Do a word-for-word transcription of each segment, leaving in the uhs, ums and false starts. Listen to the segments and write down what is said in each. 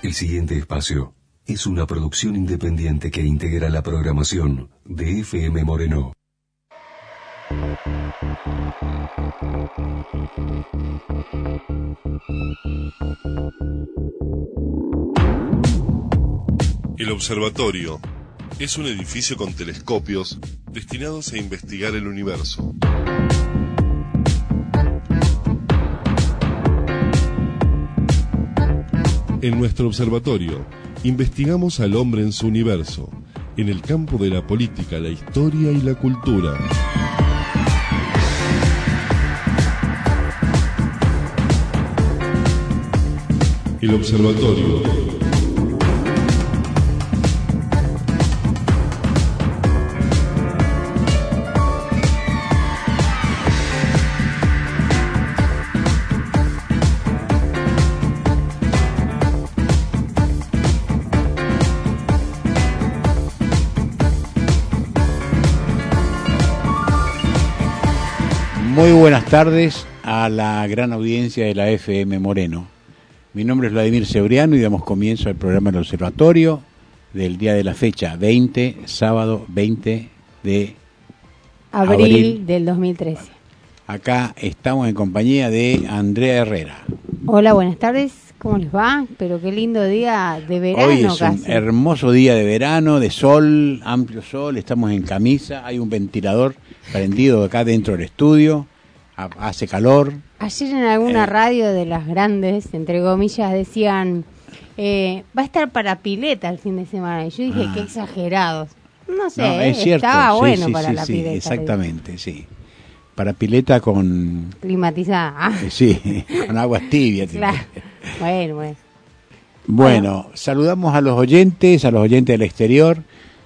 El siguiente espacio es una producción independiente que integra la programación de F M Moreno. El observatorio es un edificio con telescopios destinados a investigar el universo. En nuestro observatorio investigamos al hombre en su universo, en el campo de la política, la historia y la cultura. El observatorio. Muy buenas tardes a la gran audiencia de la F M Moreno. Mi nombre es Vladimir Cebriano y damos comienzo al programa del Observatorio del día de la fecha, veinte, sábado veinte de abril, abril del dos mil trece. Acá estamos en compañía de Andrea Herrera. Hola, buenas tardes, ¿cómo les va? Pero qué lindo día de verano. Hoy es casi. un hermoso día de verano, de sol, amplio sol, estamos en camisa, hay un ventilador prendido acá dentro del estudio, hace calor. Ayer en alguna eh, radio de las grandes, entre comillas, decían, eh, va a estar para pileta el fin de semana. Y yo dije, ah. qué exagerados. No sé, No, es eh, cierto, estaba sí, bueno sí, para sí, la sí, pileta. exactamente, sí. Para pileta con... Climatizada. Ah. Sí, con aguas tibias. Claro. Bueno, bueno. Bueno, saludamos a los oyentes, a los oyentes del exterior,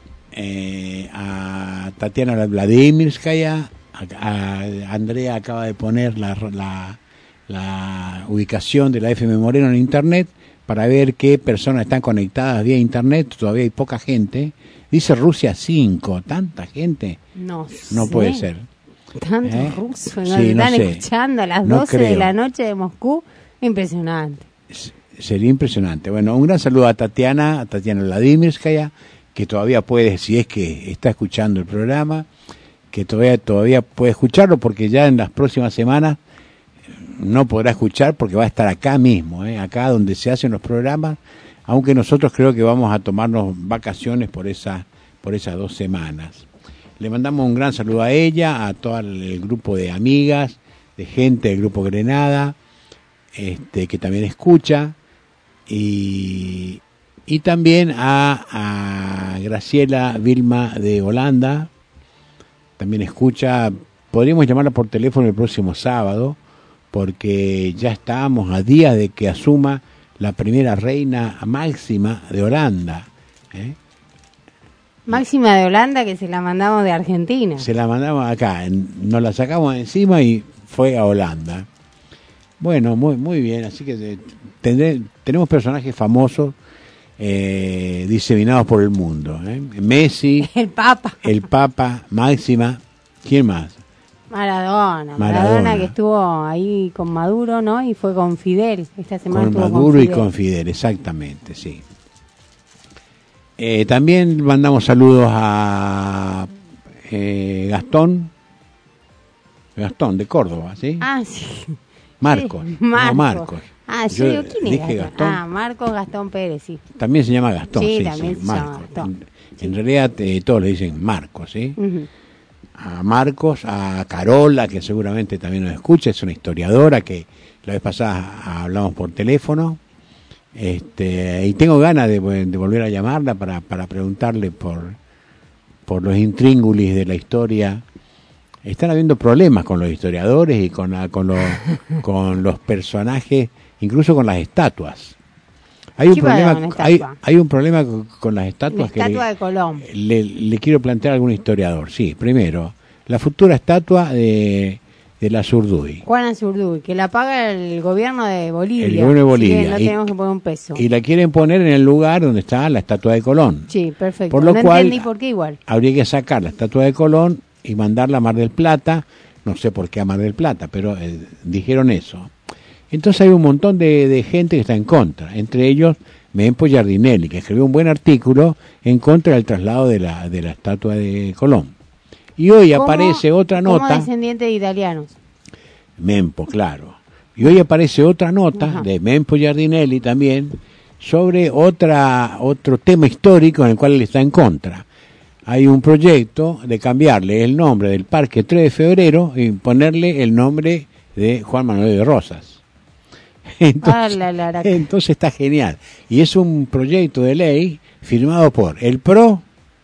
eh, a Tatiana Vladimirskaya, a, a Andrea acaba de poner la, la, la ubicación de la F M Moreno en internet para ver qué personas están conectadas vía internet. Todavía hay poca gente. Dice Rusia cinco, tanta gente. No, no sé. puede ser. Tantos ¿Eh? rusos nos Sí, no están sé. escuchando a las No doce de creo. la noche de Moscú. Impresionante. Sería impresionante. Bueno, un gran saludo a Tatiana, a Tatiana Vladimirskaya, que todavía puede, si es que está escuchando el programa, que todavía todavía puede escucharlo, porque ya en las próximas semanas no podrá escuchar porque va a estar acá mismo, ¿eh? Acá donde se hacen los programas, aunque nosotros creo que vamos a tomarnos vacaciones por esa, por esas dos semanas. Le mandamos un gran saludo a ella, a todo el grupo de amigas, de gente del Grupo Grenada, este, que también escucha, y, y también a, a Graciela Vilma de Holanda, también escucha. Podríamos llamarla por teléfono el próximo sábado, porque ya estamos a días de que asuma la primera reina máxima de Holanda, ¿eh? Máxima de Holanda, que se la mandamos de Argentina. Se la mandamos acá, nos la sacamos encima y fue a Holanda. Bueno, muy muy bien, así que tendré, tenemos personajes famosos eh, diseminados por el mundo, ¿eh? Messi, el Papa, el Papa, Máxima, ¿quién más? Maradona, Maradona, Maradona, que estuvo ahí con Maduro, ¿no? Y fue con Fidel, esta semana con estuvo Maduro con y Fidel. con Fidel, exactamente, sí. Eh, también mandamos saludos a eh, Gastón, Gastón de Córdoba, ¿sí? Ah, sí. Marcos, Sí, no Marcos. Marcos. Ah, yo, Yo digo, ¿quién dije es Gastón? Gastón. Ah, Marcos Gastón Pérez, sí. También se llama Gastón, Sí, sí, también sí, se llama Marcos. Gastón. En, en realidad eh, todos le dicen Marcos, ¿sí? Uh-huh. A Marcos, a Carola, que seguramente también nos escucha, es una historiadora que la vez pasada hablamos por teléfono. Este, y tengo ganas de, de volver a llamarla para, para preguntarle por, por los intríngulis de la historia. Están habiendo problemas con los historiadores y con, la, con, los, con los personajes, incluso con las estatuas. Hay un ¿Qué va a dar problema, una hay, estatua? hay un problema con, con las La estatuas que estatua le, de Colón. le, le quiero plantear a algún historiador. Sí, primero, la futura estatua de, de la Zurduy. Juana Zurduy, que la paga el gobierno de Bolivia. El gobierno de Bolivia. Así que no Y- tenemos que poner un peso. Y la quieren poner en el lugar donde está la estatua de Colón. Sí, perfecto. Por lo no cual- entendí por qué igual. Habría que sacar la estatua de Colón y mandarla a Mar del Plata. No sé por qué a Mar del Plata, pero eh, dijeron eso. Entonces hay un montón de, de gente que está en contra, entre ellos Mempo Giardinelli, que escribió un buen artículo en contra del traslado de la, de la estatua de Colón. Y hoy aparece otra nota. Como descendiente de italianos. Mempo, claro. Y hoy aparece otra nota Ajá. de Mempo Giardinelli también sobre otra otro tema histórico en el cual él está en contra. Hay un proyecto de cambiarle el nombre del Parque tres de febrero y ponerle el nombre de Juan Manuel de Rosas. Entonces, ah, la, la, la. entonces está genial. Y es un proyecto de ley firmado por el P R O,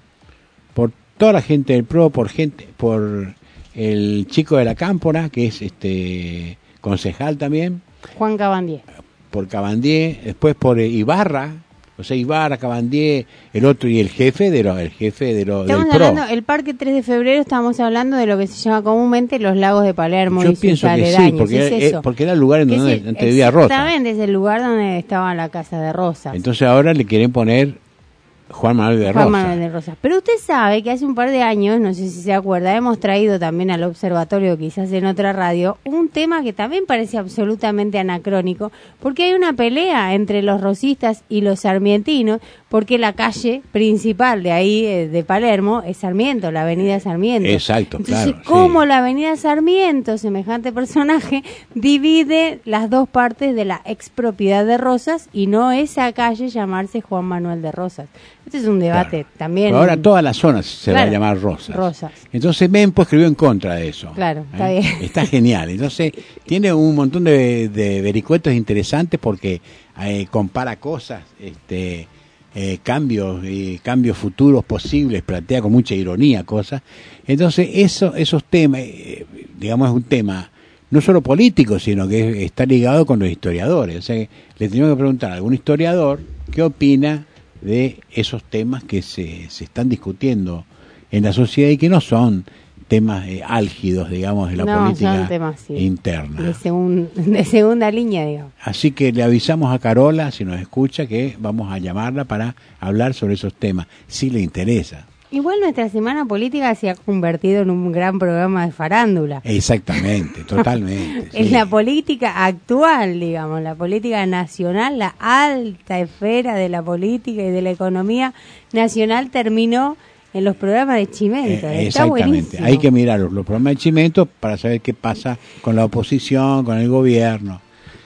por toda la gente del P R O, por gente, por el chico de la Cámpora, que es este concejal también. Juan Cabandier. Por Cabandier, después por Ibarra, o sea, Ibarra, Cabandier, el otro y el jefe de lo, el jefe de lo, estamos del P R O. Hablando, el Parque tres de febrero, estamos hablando de lo que se llama comúnmente los lagos de Palermo. Yo y pienso sus que aledaños. sí, porque, ¿Es era, eso? porque era el lugar en donde sí, antes vivía Rosas. Exactamente, es el lugar donde estaba la casa de Rosas. Entonces ahora le quieren poner Juan Manuel de Rosas. Juan Manuel de Rosas. Pero usted sabe que hace un par de años, no sé si se acuerda, hemos traído también al observatorio, quizás en otra radio, un tema que también parece absolutamente anacrónico, porque hay una pelea entre los rosistas y los sarmientinos, porque la calle principal de ahí, de Palermo, es Sarmiento, la avenida Sarmiento. Exacto, Entonces, claro. ¿cómo sí. la avenida Sarmiento, semejante personaje, divide las dos partes de la expropiedad de Rosas y no esa calle llamarse Juan Manuel de Rosas? Este es un debate claro. también. Pero ahora toda la zona se claro, va a llamar Rosas. Rosas. Entonces Mempo escribió en contra de eso. Claro, está ¿eh? bien. Está genial. Entonces tiene un montón de, de vericuetos interesantes porque eh, compara cosas, este, eh, cambios, eh, cambios futuros posibles, plantea con mucha ironía cosas. Entonces eso, esos temas, eh, digamos, es un tema no solo político, sino que está ligado con los historiadores. O sea, le tenemos que preguntar a algún historiador qué opina de esos temas que se, se están discutiendo en la sociedad y que no son temas eh, álgidos, digamos, de la no, política son temas, sí, interna. De, segun, de segunda línea, digamos. Así que le avisamos a Carola, si nos escucha, que vamos a llamarla para hablar sobre esos temas, si le interesa. Igual nuestra semana política se ha convertido en un gran programa de farándula. Exactamente, totalmente. En sí. la política actual, digamos, la política nacional, la alta esfera de la política y de la economía nacional terminó en los programas de Chimento. Eh, Está exactamente, buenísimo. hay que mirar los, los programas de Chimento para saber qué pasa con la oposición, con el gobierno.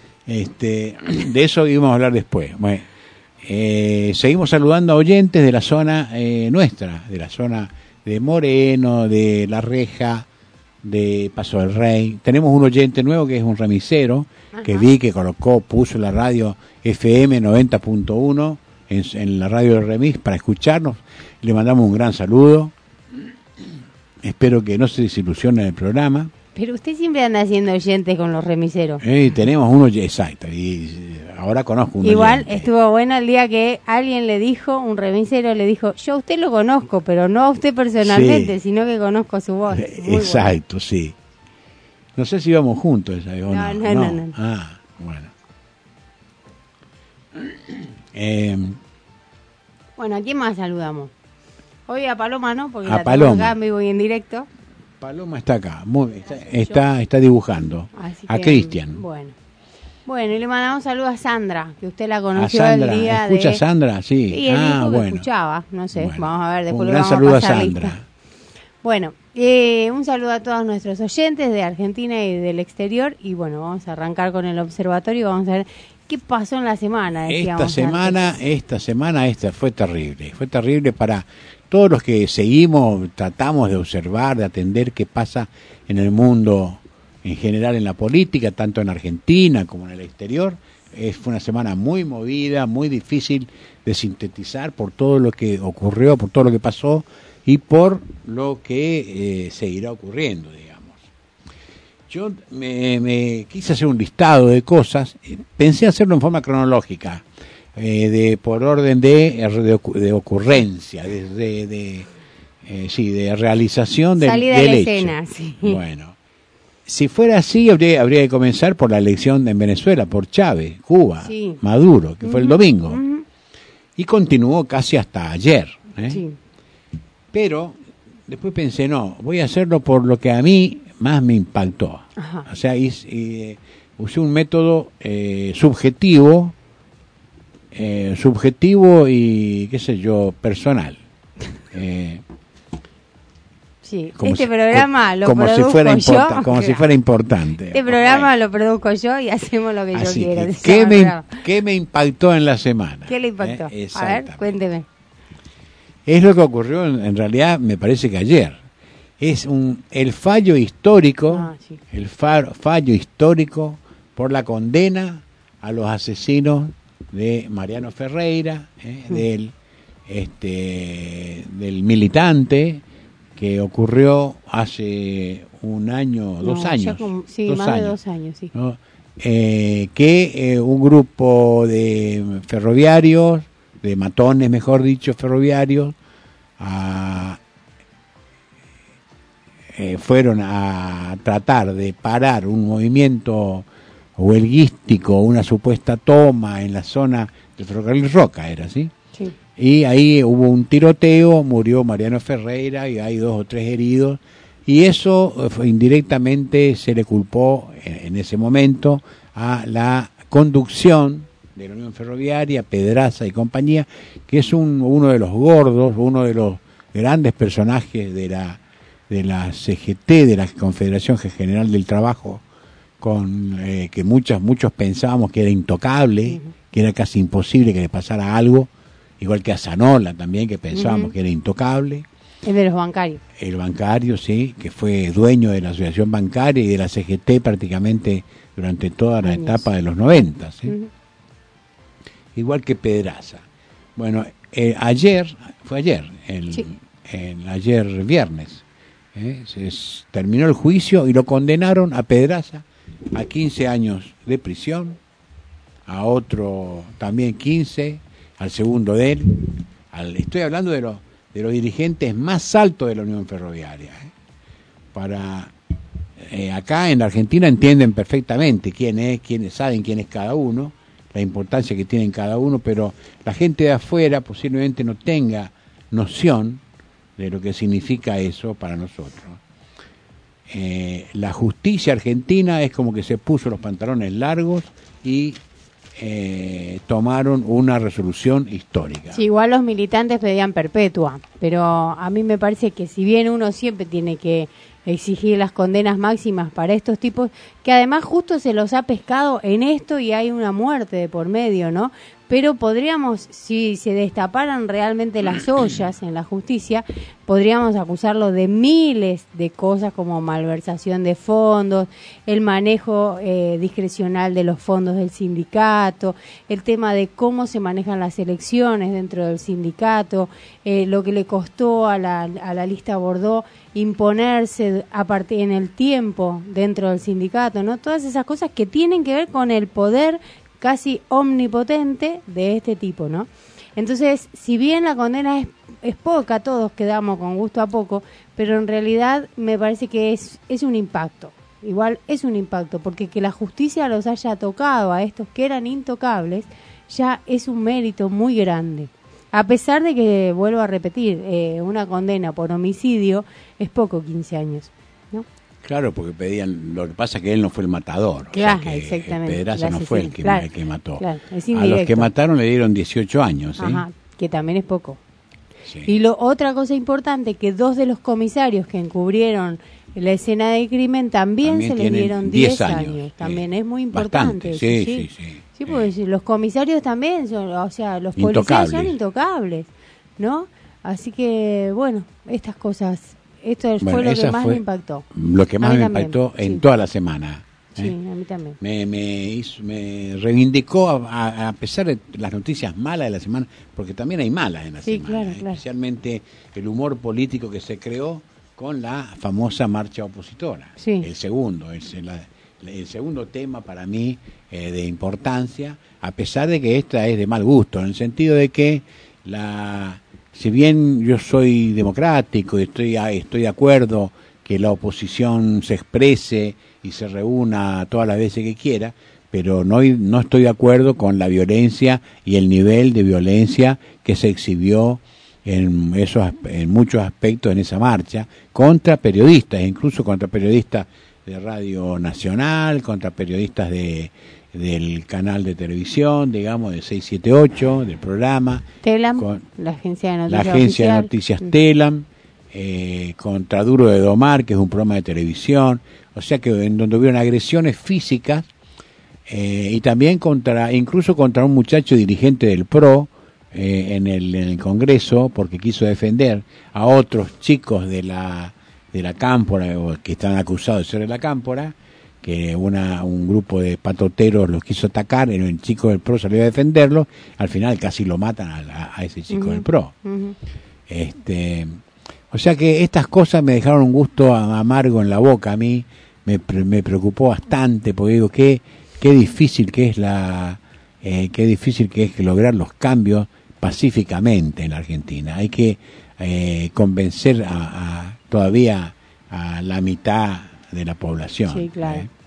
Este, de eso íbamos a hablar después. Bueno, Eh, seguimos saludando a oyentes de la zona eh, nuestra, de la zona de Moreno, de La Reja, de Paso del Rey. Tenemos un oyente nuevo que es un remisero, Ajá. que vi que colocó, puso la radio F M noventa punto uno en, en la radio del remis para escucharnos. Le mandamos un gran saludo. Espero que no se desilusione el programa. Pero usted siempre anda haciendo oyentes con los remiseros. Eh, tenemos uno, exacto, y ahora conozco un Igual oyente. Estuvo bueno el día que alguien le dijo, un remisero le dijo, yo a usted lo conozco, pero no a usted personalmente, sí. sino que conozco su voz. Muy exacto, bueno. sí. No sé si íbamos juntos esa vez o no. No, no, no, no. Ah, bueno. Eh, bueno, ¿a quién más saludamos? Hoy a Paloma, ¿no? Porque a la Paloma. tengo acá en vivo y en directo. Paloma está acá, muy, está, está, está dibujando. Así a que, Cristian. Bueno. Bueno, y le mandamos un saludo a Sandra, que usted la conoció a Sandra. el día ¿Escucha de... Sandra? Sí. Sí, él ah, dijo que bueno. escuchaba, no sé, bueno. vamos a ver, después un le gran vamos saludo a pasar a lista. Sandra. Bueno, eh, un saludo a todos nuestros oyentes de Argentina y del exterior, y bueno, vamos a arrancar con el observatorio y vamos a ver qué pasó en la semana. Esta semana, antes. esta semana, esta fue terrible, fue terrible para todos los que seguimos, tratamos de observar, de atender qué pasa en el mundo en general, en la política, tanto en Argentina como en el exterior. Eh, fue una semana muy movida, muy difícil de sintetizar por todo lo que ocurrió, por todo lo que pasó y por lo que eh, seguirá ocurriendo, digamos. Yo me, me quise hacer un listado de cosas, pensé hacerlo en forma cronológica, eh, de por orden de, de, de ocurrencia, de, de, de eh, sí, de realización del, Salida del de la hecho. escena, sí. Bueno, si fuera así, habría, habría que comenzar por la elección en Venezuela, por Chávez, Cuba, sí. Maduro, que uh-huh. fue el domingo, uh-huh. y continuó casi hasta ayer. ¿eh? Sí. Pero después pensé, no, voy a hacerlo por lo que a mí más me impactó. Ajá. O sea, y, y, usé un método eh, subjetivo, eh, subjetivo y, qué sé yo, personal. Eh, sí, como este si, programa lo como produzco si fuera yo. importa, como si fuera importante. Este programa lo produzco yo y hacemos lo que Así yo quiero. que, Se ¿qué, llama me, programa. ¿Qué me impactó en la semana? ¿Qué le impactó? Eh, A ver, cuénteme. Es lo que ocurrió en, en realidad, me parece que ayer. Es un el fallo histórico, Ah, sí. el fa- fallo histórico por la condena a los asesinos de Mariano Ferreira, eh, Mm. del este del militante que ocurrió hace un año, dos No, años, ya como- sí, dos más años, de dos años, sí. ¿no? Eh, que eh, un grupo de ferroviarios, de matones, mejor dicho, ferroviarios, a, eh, fueron a tratar de parar un movimiento huelguístico, una supuesta toma en la zona del ferrocarril Roca, era así. Sí. Y ahí hubo un tiroteo, murió Mariano Ferreira y hay dos o tres heridos. Y eso eh, fue, indirectamente se le culpó en, en ese momento a la conducción de la Unión Ferroviaria, Pedraza y compañía, que es un, uno de los gordos, uno de los grandes personajes de la de la C G T, de la Confederación General del Trabajo, con eh, que muchos muchos pensábamos que era intocable, uh-huh. que era casi imposible que le pasara algo, igual que a Zanola también, que pensábamos uh-huh. que era intocable. El de los bancarios. El bancario, sí, que fue dueño de la Asociación Bancaria y de la C G T prácticamente durante toda la Años. etapa de los noventa, ¿sí? Uh-huh. Igual que Pedraza. Bueno, eh, ayer, fue ayer, el, sí. el ayer viernes, ¿eh? se terminó el juicio y lo condenaron a Pedraza a quince años de prisión, a otro también quince, al segundo de él. Al, estoy hablando de los de los dirigentes más altos de la Unión Ferroviaria. ¿eh? Para eh, acá en la Argentina entienden perfectamente quién es, quiénes saben quién es cada uno, la importancia que tienen cada uno, pero la gente de afuera posiblemente no tenga noción de lo que significa eso para nosotros. Eh, la justicia argentina es como que se puso los pantalones largos y eh, tomaron una resolución histórica. Sí, igual los militantes pedían perpetua, pero a mí me parece que si bien uno siempre tiene que exigir las condenas máximas para estos tipos, que además justo se los ha pescado en esto y hay una muerte de por medio, ¿no? Pero podríamos, si se destaparan realmente las ollas en la justicia, podríamos acusarlo de miles de cosas como malversación de fondos, el manejo eh, discrecional de los fondos del sindicato, el tema de cómo se manejan las elecciones dentro del sindicato, eh, lo que le costó a la, a la lista Bordeaux imponerse a partir en el tiempo dentro del sindicato, ¿no? Todas esas cosas que tienen que ver con el poder casi omnipotente de este tipo, ¿no? Entonces, si bien la condena es, es poca, todos quedamos con gusto a poco, pero en realidad me parece que es, es un impacto. Igual es un impacto, porque que la justicia los haya tocado a estos que eran intocables, ya es un mérito muy grande. A pesar de que, vuelvo a repetir, eh, una condena por homicidio es poco, quince años, ¿no? Claro, porque pedían, lo que pasa es que él no fue el matador. Claro, o sea que exactamente. Pedraza no fue el que, claro, el que mató. Claro, es a los que mataron le dieron dieciocho años. ¿sí? Ajá, que también es poco. Sí. Y lo otra cosa importante, que dos de los comisarios que encubrieron la escena del crimen también, también se les dieron diez años. años. También sí. Es muy importante. Bastante, sí, sí, sí. Sí, sí, sí porque sí. Los comisarios también, son, o sea, los intocables. Policías son intocables, ¿no? Así que, bueno, estas cosas... Esto bueno, fue lo que más me impactó. Lo que más me también, impactó en sí. toda la semana. ¿eh? Sí, a mí también. Me, me, hizo, me reivindicó, a, a pesar de las noticias malas de la semana, porque también hay malas en la sí, semana, claro, ¿eh? claro. Especialmente el humor político que se creó con la famosa marcha opositora. Sí. El segundo, el, la, el segundo tema para mí eh, de importancia, a pesar de que esta es de mal gusto, en el sentido de que la... Si bien yo soy democrático y estoy, estoy de acuerdo que la oposición se exprese y se reúna todas las veces que quiera, pero no, no estoy de acuerdo con la violencia y el nivel de violencia que se exhibió en, esos, en muchos aspectos en esa marcha, contra periodistas, incluso contra periodistas de Radio Nacional, contra periodistas de del canal de televisión, digamos, de seiscientos setenta y ocho, del programa. Telam, con, la agencia de noticias La agencia oficial. de noticias Telam, eh, contra Duro de Domar, que es un programa de televisión, o sea que en donde hubieron agresiones físicas, eh, y también contra, incluso contra un muchacho dirigente del P R O, eh, en, el, en el Congreso, porque quiso defender a otros chicos de la, de la Cámpora, que están acusados de ser de la Cámpora, que una, un grupo de patoteros los quiso atacar, el chico del P R O salió a defenderlo, al final casi lo matan a, a, a ese chico uh-huh. del P R O. Uh-huh. Este, o sea que estas cosas me dejaron un gusto amargo en la boca a mí, me, me preocupó bastante, porque digo, qué, qué difícil que es la, eh, qué difícil que es lograr los cambios pacíficamente en la Argentina. Hay que eh, convencer a, a todavía a la mitad de la población. Sí, claro. ¿eh?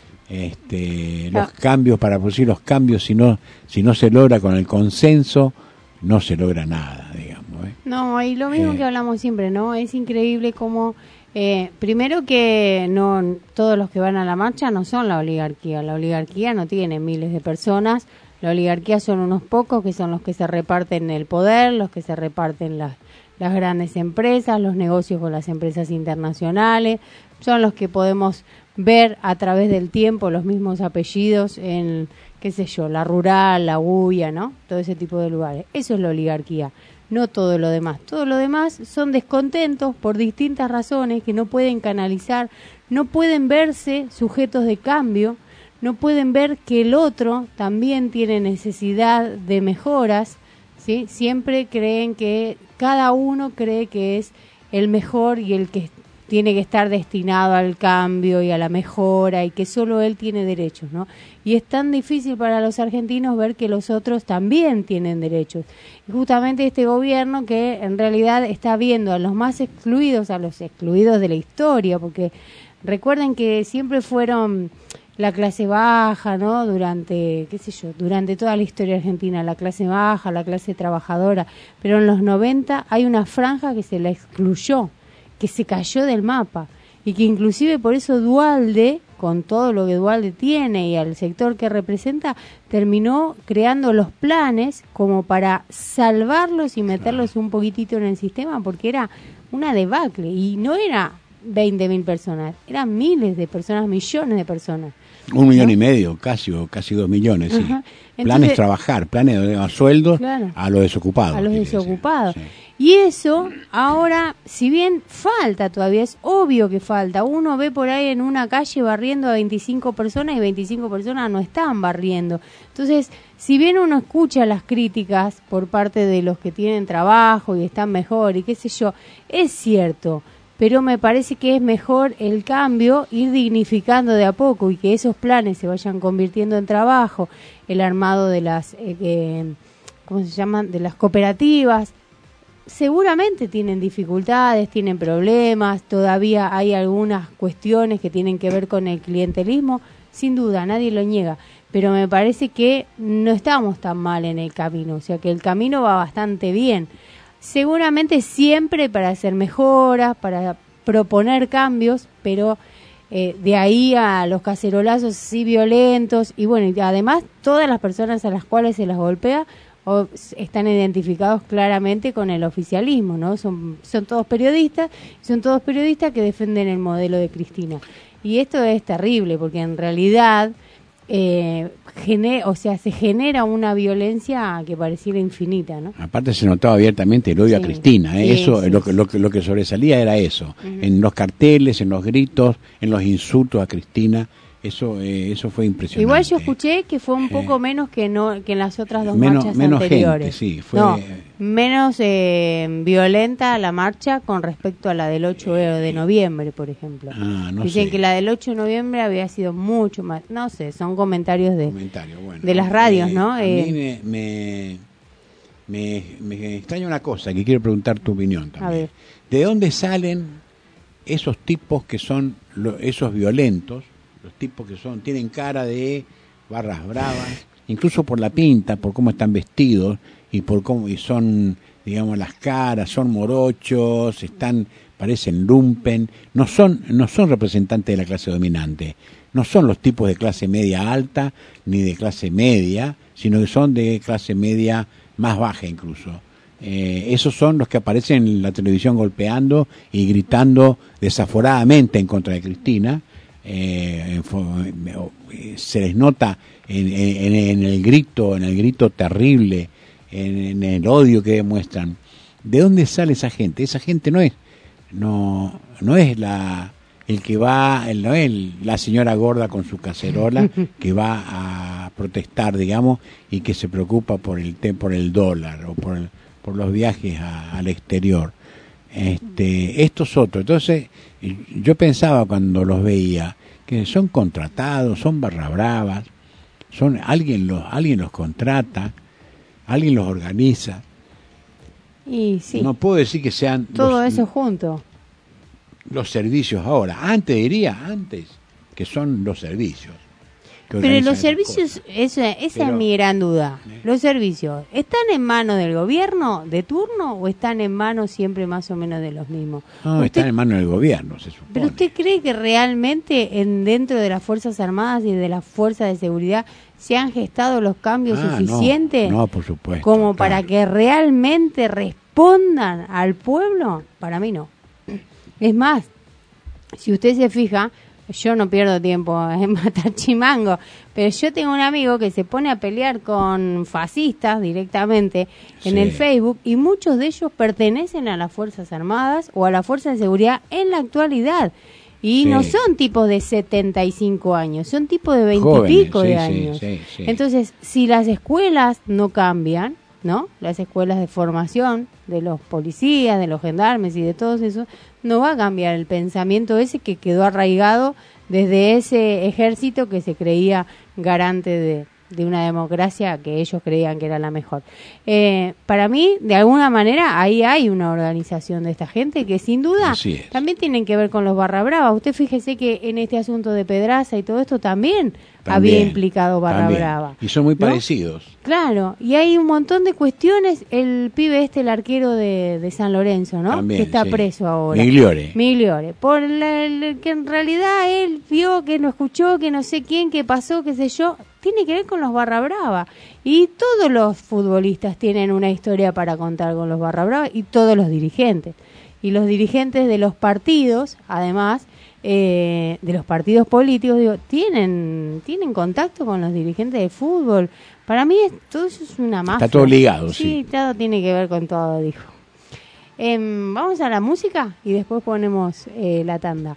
Este, los ah. cambios, para producir los cambios, si no, si no se logra con el consenso, no se logra nada, digamos. ¿eh? No, y lo mismo eh. que hablamos siempre, ¿no? Es increíble cómo, eh, primero que no todos los que van a la marcha no son la oligarquía. La oligarquía no tiene miles de personas. La oligarquía son unos pocos que son los que se reparten el poder, los que se reparten las, las grandes empresas, los negocios con las empresas internacionales. Son los que podemos ver a través del tiempo los mismos apellidos en, qué sé yo, la Rural, la U I A, ¿no? Todo ese tipo de lugares. Eso es la oligarquía, no todo lo demás. Todo lo demás son descontentos por distintas razones que no pueden canalizar, no pueden verse sujetos de cambio, no pueden ver que el otro también tiene necesidad de mejoras, ¿sí? Siempre creen que, cada uno cree que es el mejor y el que tiene que estar destinado al cambio y a la mejora y que solo él tiene derechos, ¿no? Y es tan difícil para los argentinos ver que los otros también tienen derechos. Y justamente este gobierno que en realidad está viendo a los más excluidos, a los excluidos de la historia, porque recuerden que siempre fueron la clase baja, ¿no? Durante, qué sé yo, durante toda la historia argentina, la clase baja, la clase trabajadora, pero en los noventa hay una franja que se la excluyó, que se cayó del mapa y que inclusive por eso Duhalde, con todo lo que Duhalde tiene y al sector que representa, terminó creando los planes como para salvarlos y meterlos un poquitito en el sistema, porque era una debacle y no era veinte mil personas, eran miles de personas, millones de personas. Un millón ¿no? y medio, casi o casi dos millones, sí. Entonces, planes trabajar, planes de dar sueldos claro, a los desocupados. A los desocupados. Sí. Y eso, ahora, si bien falta todavía, es obvio que falta. Uno ve por ahí en una calle barriendo a veinticinco personas y veinticinco personas no están barriendo. Entonces, si bien uno escucha las críticas por parte de los que tienen trabajo y están mejor y qué sé yo, es cierto. Pero me parece que es mejor el cambio, ir dignificando de a poco y que esos planes se vayan convirtiendo en trabajo, el armado de las, eh, eh, ¿cómo se llaman? De las cooperativas. Seguramente tienen dificultades, tienen problemas, todavía hay algunas cuestiones que tienen que ver con el clientelismo, sin duda, nadie lo niega, pero me parece que no estamos tan mal en el camino, o sea que el camino va bastante bien. Seguramente siempre para hacer mejoras, para proponer cambios, pero eh, de ahí a los cacerolazos así violentos, y bueno, y además todas las personas a las cuales se las golpea o están identificados claramente con el oficialismo, ¿no? Son, son todos periodistas, son todos periodistas que defienden el modelo de Cristina. Y esto es terrible, porque en realidad Eh, gener, o sea, se genera una violencia que pareciera infinita, ¿no? Aparte se notaba abiertamente el odio sí, a Cristina, ¿eh? sí, eso sí, lo que lo que lo que sobresalía era eso, uh-huh. en los carteles, en los gritos, en los insultos a Cristina. Eso eh, eso fue impresionante. Igual yo escuché que fue un poco eh, menos que no que en las otras dos menos, marchas menos anteriores. Gente, sí, fue no, menos eh, violenta la marcha con respecto a la del ocho de noviembre, por ejemplo. Ah, no Dicen sé. que la del ocho de noviembre había sido mucho más, no sé, son comentarios de Comentario, bueno, de las radios, eh, ¿no? A eh, mí me, me, me, me extraña una cosa que quiero preguntar tu opinión también. A ver. ¿De dónde salen esos tipos que son lo, esos violentos? Los tipos que son tienen cara de barras bravas, incluso por la pinta, por cómo están vestidos y por cómo y son digamos, las caras, son morochos, están, parecen lumpen, no son, no son representantes de la clase dominante, no son los tipos de clase media alta ni de clase media, sino que son de clase media más baja incluso. Eh, esos son los que aparecen en la televisión golpeando y gritando desaforadamente en contra de Cristina. Eh, se les nota en, en, en el grito, en el grito terrible, en, en el odio que demuestran. ¿De dónde sale esa gente? Esa gente no es, no, no es la, el que va, el, no es el, la señora gorda con su cacerola que va a protestar, digamos, y que se preocupa por el por el dólar o por el, por los viajes a, al exterior. Este, estos otros, entonces yo pensaba cuando los veía que son contratados, son barra bravas, son alguien los alguien los contrata, alguien los organiza. Y sí. No puedo decir que sean todo los, eso junto. Los servicios ahora, antes diría antes que son los servicios. Pero los servicios, esa, esa Pero, es mi gran duda. ¿Los servicios están en manos del gobierno de turno o están en manos siempre más o menos de los mismos? No, ¿Usted, están en manos del gobierno, se supone. ¿Pero usted cree que realmente en dentro de las Fuerzas Armadas y de las Fuerzas de Seguridad se han gestado los cambios ah, suficientes no, no, por supuesto, como claro. para que realmente respondan al pueblo? Para mí no. Es más, si usted se fija, yo no pierdo tiempo en matar chimango, pero yo tengo un amigo que se pone a pelear con fascistas directamente en Sí. el Facebook y muchos de ellos pertenecen a las Fuerzas Armadas o a las Fuerzas de Seguridad en la actualidad. Y Sí. no son tipos de setenta y cinco años, son tipos de veinte Jóvenes, y pico sí, de sí, años. sí, sí. Entonces, si las escuelas no cambian, ¿no? Las escuelas de formación de los policías, de los gendarmes y de todos esos, no va a cambiar el pensamiento ese que quedó arraigado desde ese ejército que se creía garante de, de una democracia que ellos creían que era la mejor. Eh, para mí, de alguna manera, ahí hay una organización de esta gente que sin duda Así es. también tienen que ver con los barra bravas. Usted fíjese que en este asunto de Pedraza y todo esto también, También, había implicado barra también. brava. Y son muy ¿no? parecidos. Claro, y hay un montón de cuestiones. El pibe este, el arquero de, de San Lorenzo, ¿no? También, que está sí. preso ahora. Migliore. Migliore. Por la- el- que en realidad él vio, que no escuchó, que no sé quién, que pasó, qué sé yo. Tiene que ver con los barra brava. Y todos los futbolistas tienen una historia para contar con los barra brava y todos los dirigentes. Y los dirigentes de los partidos, además, eh, de los partidos políticos, digo, tienen tienen contacto con los dirigentes de fútbol. Para mí es, todo eso es una mafia. Está todo ligado, sí. Sí, todo tiene que ver con todo, dijo. Em, vamos a la música y después ponemos eh, la tanda.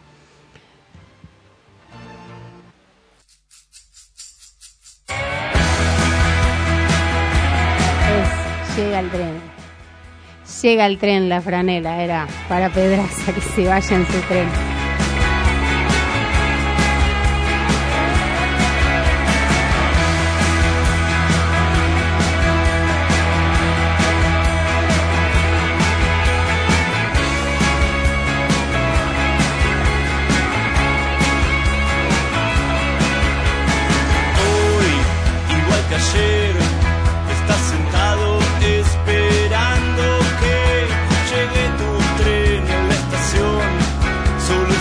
Es, llega el tren. Llega el tren, la franela, era para Pedraza, que se vaya en su tren. Hoy, igual que ayer, estás sentado esperando que llegue tu tren en la estación. Solo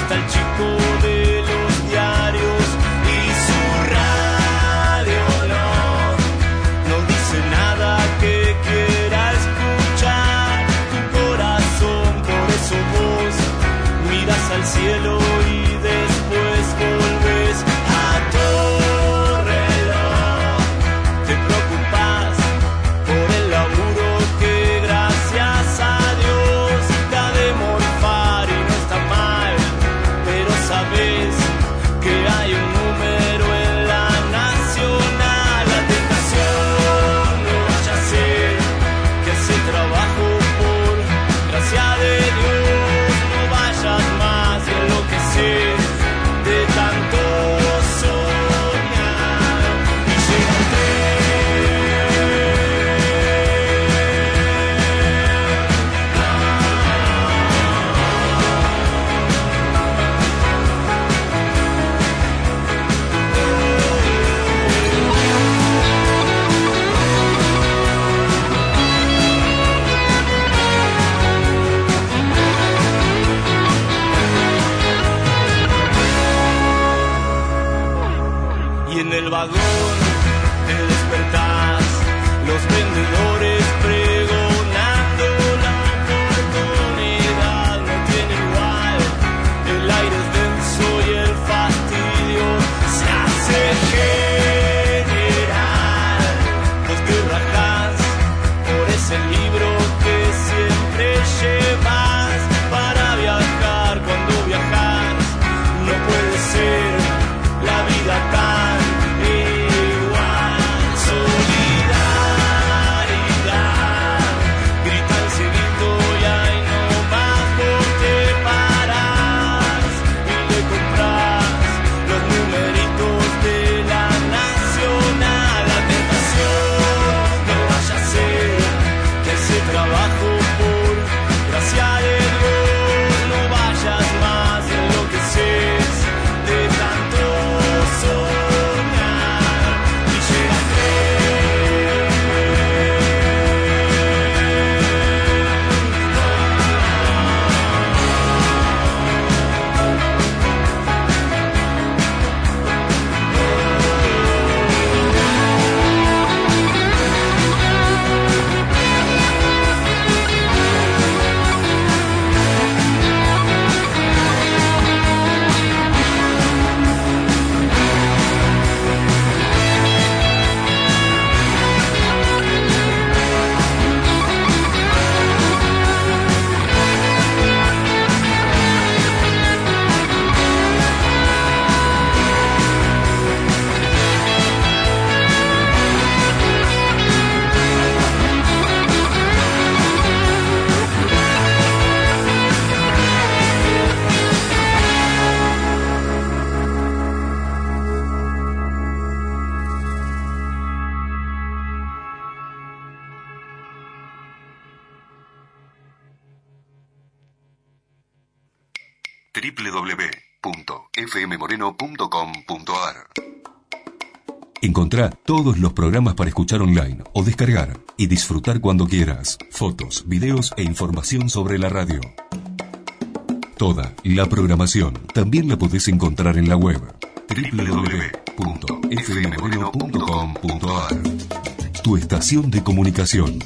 doble u doble u doble u punto f m moreno punto com punto a r. Encontrá todos los programas para escuchar online o descargar y disfrutar cuando quieras. Fotos, videos e información sobre la radio. Toda la programación también la podés encontrar en la web doble u doble u doble u punto f m moreno punto com punto a r. Tu estación de comunicación.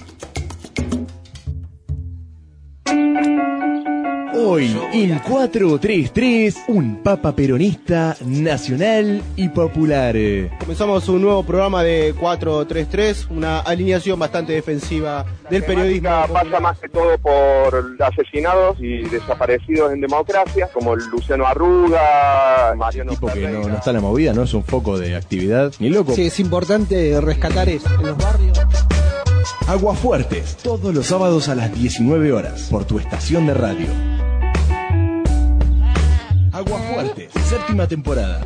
Hoy en cuatro tres tres, un papa peronista nacional y popular. Comenzamos un nuevo programa de cuatro tres tres, una alineación bastante defensiva del periodismo. Pasa más que todo por asesinados y desaparecidos en democracia, como Luciano Arruga, Mariano Tipo que Ferreira. no, no está en la movida, no es un foco de actividad, ni loco. Sí, es importante rescatar eso en los barrios. Aguafuertes, todos los sábados a las diecinueve horas, por tu estación de radio. Aguafuertes, séptima temporada.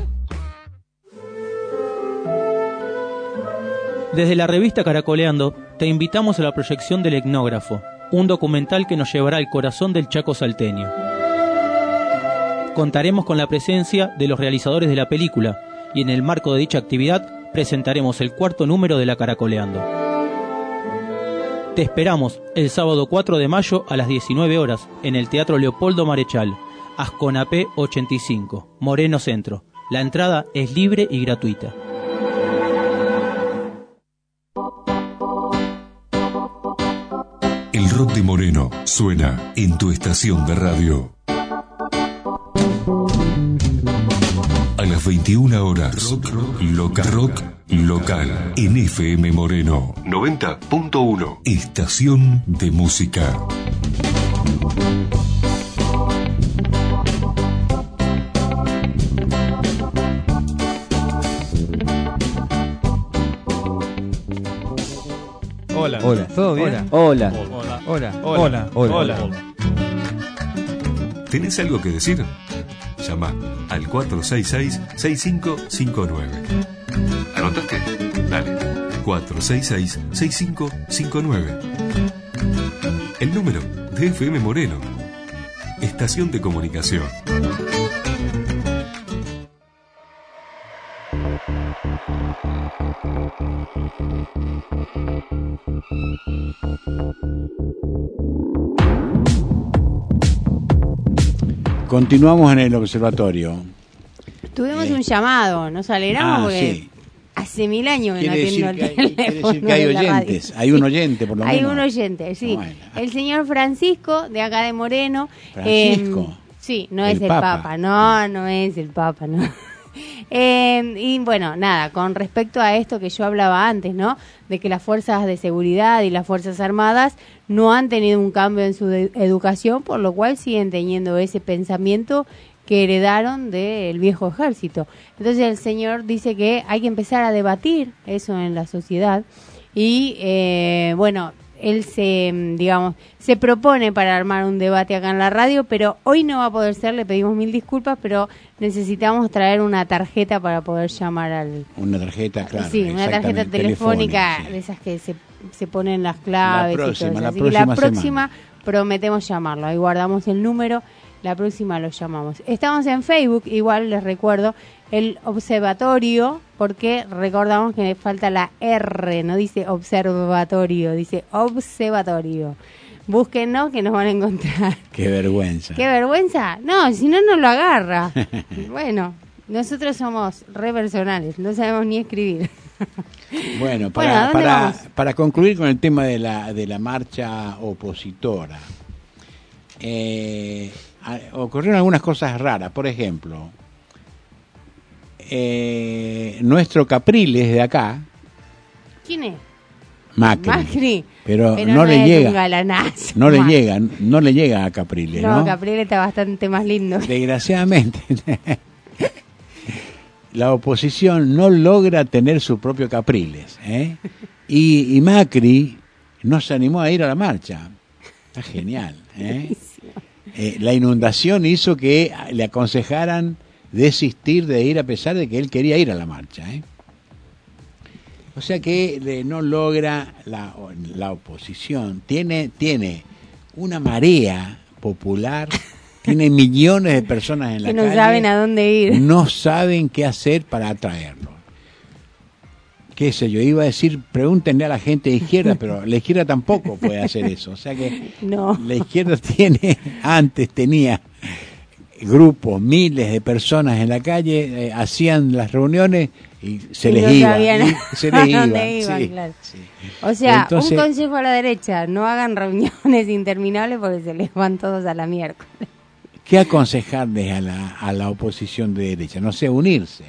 Desde la revista Caracoleando, te invitamos a la proyección del Etnógrafo, un documental que nos llevará al corazón del Chaco salteño. Contaremos con la presencia de los realizadores de la película y en el marco de dicha actividad presentaremos el cuarto número de la Caracoleando. Te esperamos el sábado cuatro de mayo a las diecinueve horas en el Teatro Leopoldo Marechal, Asconapé ochenta y cinco, Moreno Centro. La entrada es libre y gratuita. El rock de Moreno suena en tu estación de radio. A las veintiuna horas, rock, rock, local, rock local en F M Moreno noventa punto uno, estación de música. Hola. Hola. ¿Todo bien? Hola. Hola. Hola. Hola. Hola. Hola. ¿Tenés algo que decir? Llama al cuatro seis seis, seis cinco cinco nueve. ¿Anotaste? Dale. cuatro seis seis, seis cinco cinco nueve. El número de F M Moreno. Estación de comunicación. Continuamos en el observatorio. Tuvimos Eh. un llamado, nos alegramos Ah, porque sí. hace mil años que no Quiere atiendo decir el que hay, quiere teléfono decir que hay de la radio. oyentes. Hay un oyente, por lo Hay menos. un oyente, sí. Bueno. El señor Francisco, de acá de Moreno. Francisco. Eh, sí, no El es el Papa. Papa. No, no es el Papa, no. Eh, y bueno, nada, con respecto a esto que yo hablaba antes, ¿no? De que las fuerzas de seguridad y las fuerzas armadas no han tenido un cambio en su de- educación, por lo cual siguen teniendo ese pensamiento que heredaron del viejo ejército. Entonces el señor dice que hay que empezar a debatir eso en la sociedad y eh, bueno, él se, digamos, se propone para armar un debate acá en la radio, pero hoy no va a poder ser, le pedimos mil disculpas, pero necesitamos traer una tarjeta para poder llamar al... Una tarjeta, claro. sí, una tarjeta exactamente, telefónica, sí. de esas que se, se ponen las claves. La y todo próxima, eso. la Así que la próxima próxima prometemos llamarlo, ahí guardamos el número, la próxima lo llamamos. Estamos en Facebook, igual les recuerdo, el observatorio, porque recordamos que falta la R, no dice observatorio, dice observatorio. Búsquennos que nos van a encontrar. Qué vergüenza. ¿Qué vergüenza? No, si no, no lo agarra. Bueno, nosotros somos re personales, no sabemos ni escribir. Bueno, Bueno, para, ¿a dónde para, vamos? para concluir con el tema de la, de la marcha opositora, eh, a- ocurrieron algunas cosas raras. Por ejemplo, eh, nuestro Capriles de acá, ¿Quién es? Macri, Macri. pero, Pero no, le es llega, un galanazo, no le Macri. llega, no le llega a Capriles, No, ¿no? Capriles está bastante más lindo. Desgraciadamente, la oposición no logra tener su propio Capriles, ¿eh? Y, y Macri no se animó a ir a la marcha. Está genial, ¿eh? Eh, la inundación hizo que le aconsejaran desistir de ir a pesar de que él quería ir a la marcha, ¿eh? O sea que eh, no logra la, la oposición. Tiene, tiene una marea popular tiene millones de personas en la que no calle. saben a dónde ir. No saben qué hacer para atraerlo. Qué sé yo, iba a decir, pregúntenle a la gente de izquierda, pero la izquierda tampoco puede hacer eso. O sea que no. La izquierda tiene, antes tenía grupos, miles de personas en la calle, eh, hacían las reuniones y se y les no iba. Y se les iba. iban, Sí, claro. sí. O sea, Entonces, un consejo a la derecha, no hagan reuniones interminables porque se les van todos a la miércoles. ¿qué aconsejarles a la, a la oposición de derecha? No sé, unirse.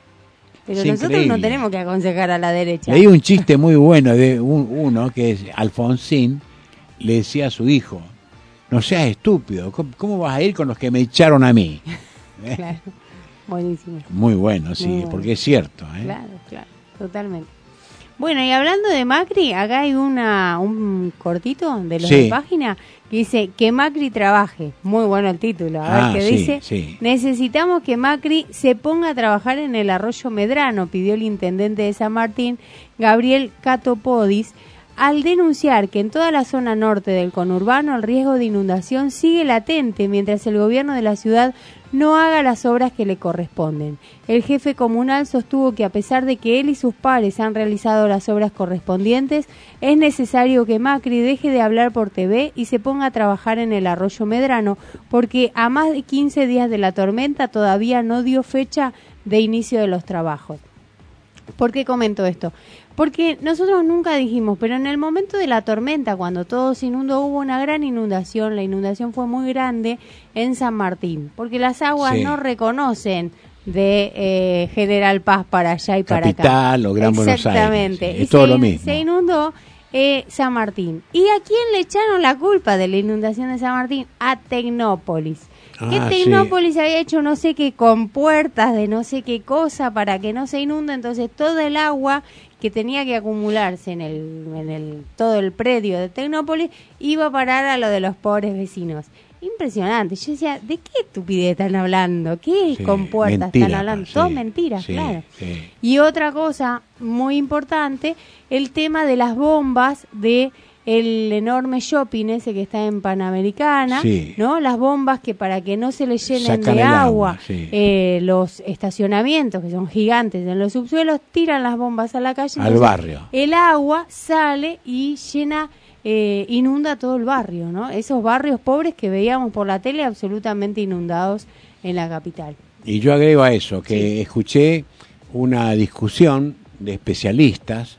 Pero es nosotros increíble. no tenemos que aconsejar a la derecha. Leí un chiste muy bueno de un, uno que es Alfonsín, le decía a su hijo, no seas estúpido, ¿cómo, cómo vas a ir con los que me echaron a mí? ¿Eh? Claro, buenísimo. Muy bueno, sí, Muy bueno. porque es cierto. ¿eh? Claro, claro, totalmente. Bueno, y hablando de Macri, acá hay una un cortito de los Sí. de página que dice que Macri trabaje. Muy bueno el título. A Ah, ver qué sí, dice. sí. Necesitamos que Macri se ponga a trabajar en el Arroyo Medrano, pidió el intendente de San Martín, Gabriel Catopodis, al denunciar que en toda la zona norte del conurbano el riesgo de inundación sigue latente mientras el gobierno de la ciudad no haga las obras que le corresponden. El jefe comunal sostuvo que a pesar de que él y sus pares han realizado las obras correspondientes, es necesario que Macri deje de hablar por T V y se ponga a trabajar en el Arroyo Medrano, porque a más de quince días de la tormenta todavía no dio fecha de inicio de los trabajos. ¿Por qué comento esto? Porque nosotros nunca dijimos, pero en el momento de la tormenta, cuando todo se inundó, hubo una gran inundación. La inundación fue muy grande en San Martín, porque las aguas Sí. no reconocen de eh, General Paz para allá y para acá. Capital o Gran Buenos Aires. Exactamente. Sí, Y es todo se, lo mismo. se inundó eh, San Martín. ¿Y a quién le echaron la culpa de la inundación de San Martín? A Tecnópolis. Que Ah, Tecnópolis había hecho no sé qué compuertas de no sé qué cosa para que no se inunde, entonces todo el agua que tenía que acumularse en el, en el todo el predio de Tecnópolis iba a parar a lo de los pobres vecinos. Impresionante. Yo decía, ¿de qué estupidez están hablando? ¿Qué Sí, compuertas mentira, están hablando? sí, Todo mentiras, sí, claro. sí. Y otra cosa muy importante, el tema de las bombas de el enorme shopping ese que está en Panamericana, Sí. ¿no? Las bombas que para que no se le llenen Sacan de el agua, agua, sí. eh, los estacionamientos que son gigantes en los subsuelos, tiran las bombas a la calle. Al entonces barrio. El agua sale y llena, eh, inunda todo el barrio, ¿no? Esos barrios pobres que veíamos por la tele absolutamente inundados en la capital. Y yo agrego a eso, que Sí. escuché una discusión de especialistas,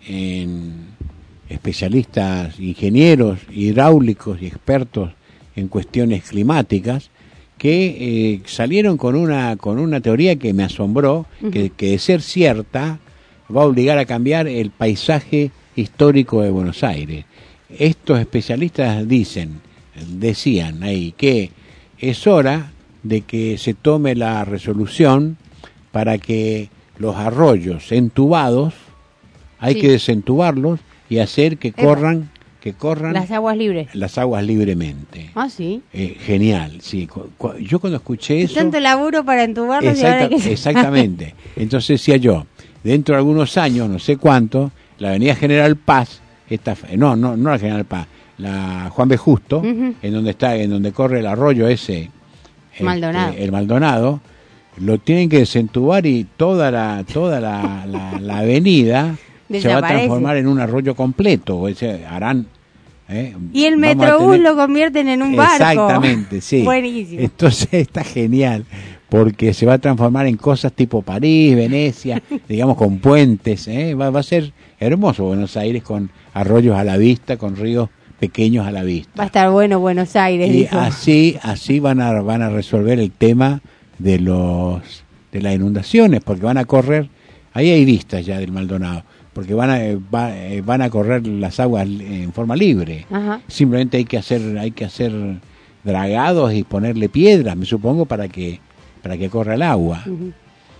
en especialistas ingenieros hidráulicos y expertos en cuestiones climáticas, que eh, salieron con una con una teoría que me asombró, Ujú. que, que de ser cierta va a obligar a cambiar el paisaje histórico de Buenos Aires. Estos especialistas dicen, decían ahí que es hora de que se tome la resolución para que los arroyos entubados hay Sí. que desentubarlos y hacer que Epa. corran que corran Las aguas libres. las aguas libremente. Ah, sí. Eh, genial, sí. Cu- cu- Yo cuando escuché eso, Tanto laburo para entubarlos y ahora hay exacta- que... exactamente. Entonces decía yo, dentro de algunos años, no sé cuánto, la Avenida General Paz, esta, no, no, no la General Paz, la Juan B. Justo, Ujú. en donde está, en donde corre el arroyo ese, este, Maldonado. el Maldonado, lo tienen que desentubar y toda la, toda la, la, la avenida se va a Desaparece. transformar en un arroyo completo, o sea, harán ¿eh? Y el Vamos a Metrobús tener- lo convierten en un barco. Exactamente, sí. Buenísimo. Entonces está genial, porque se va a transformar en cosas tipo París, Venecia, digamos con puentes, ¿eh? va, va a ser hermoso Buenos Aires con arroyos a la vista, con ríos pequeños a la vista. Va a estar bueno Buenos Aires, Y dijo. así, así van a, van a resolver el tema de los de las inundaciones, porque van a correr, ahí hay vistas ya del Maldonado, porque van a, eh, va- eh, van a correr las aguas en forma libre. Ajá. Simplemente hay que hacer, hay que hacer dragados y ponerle piedras, me supongo, para que, para que corra el agua. Ujú.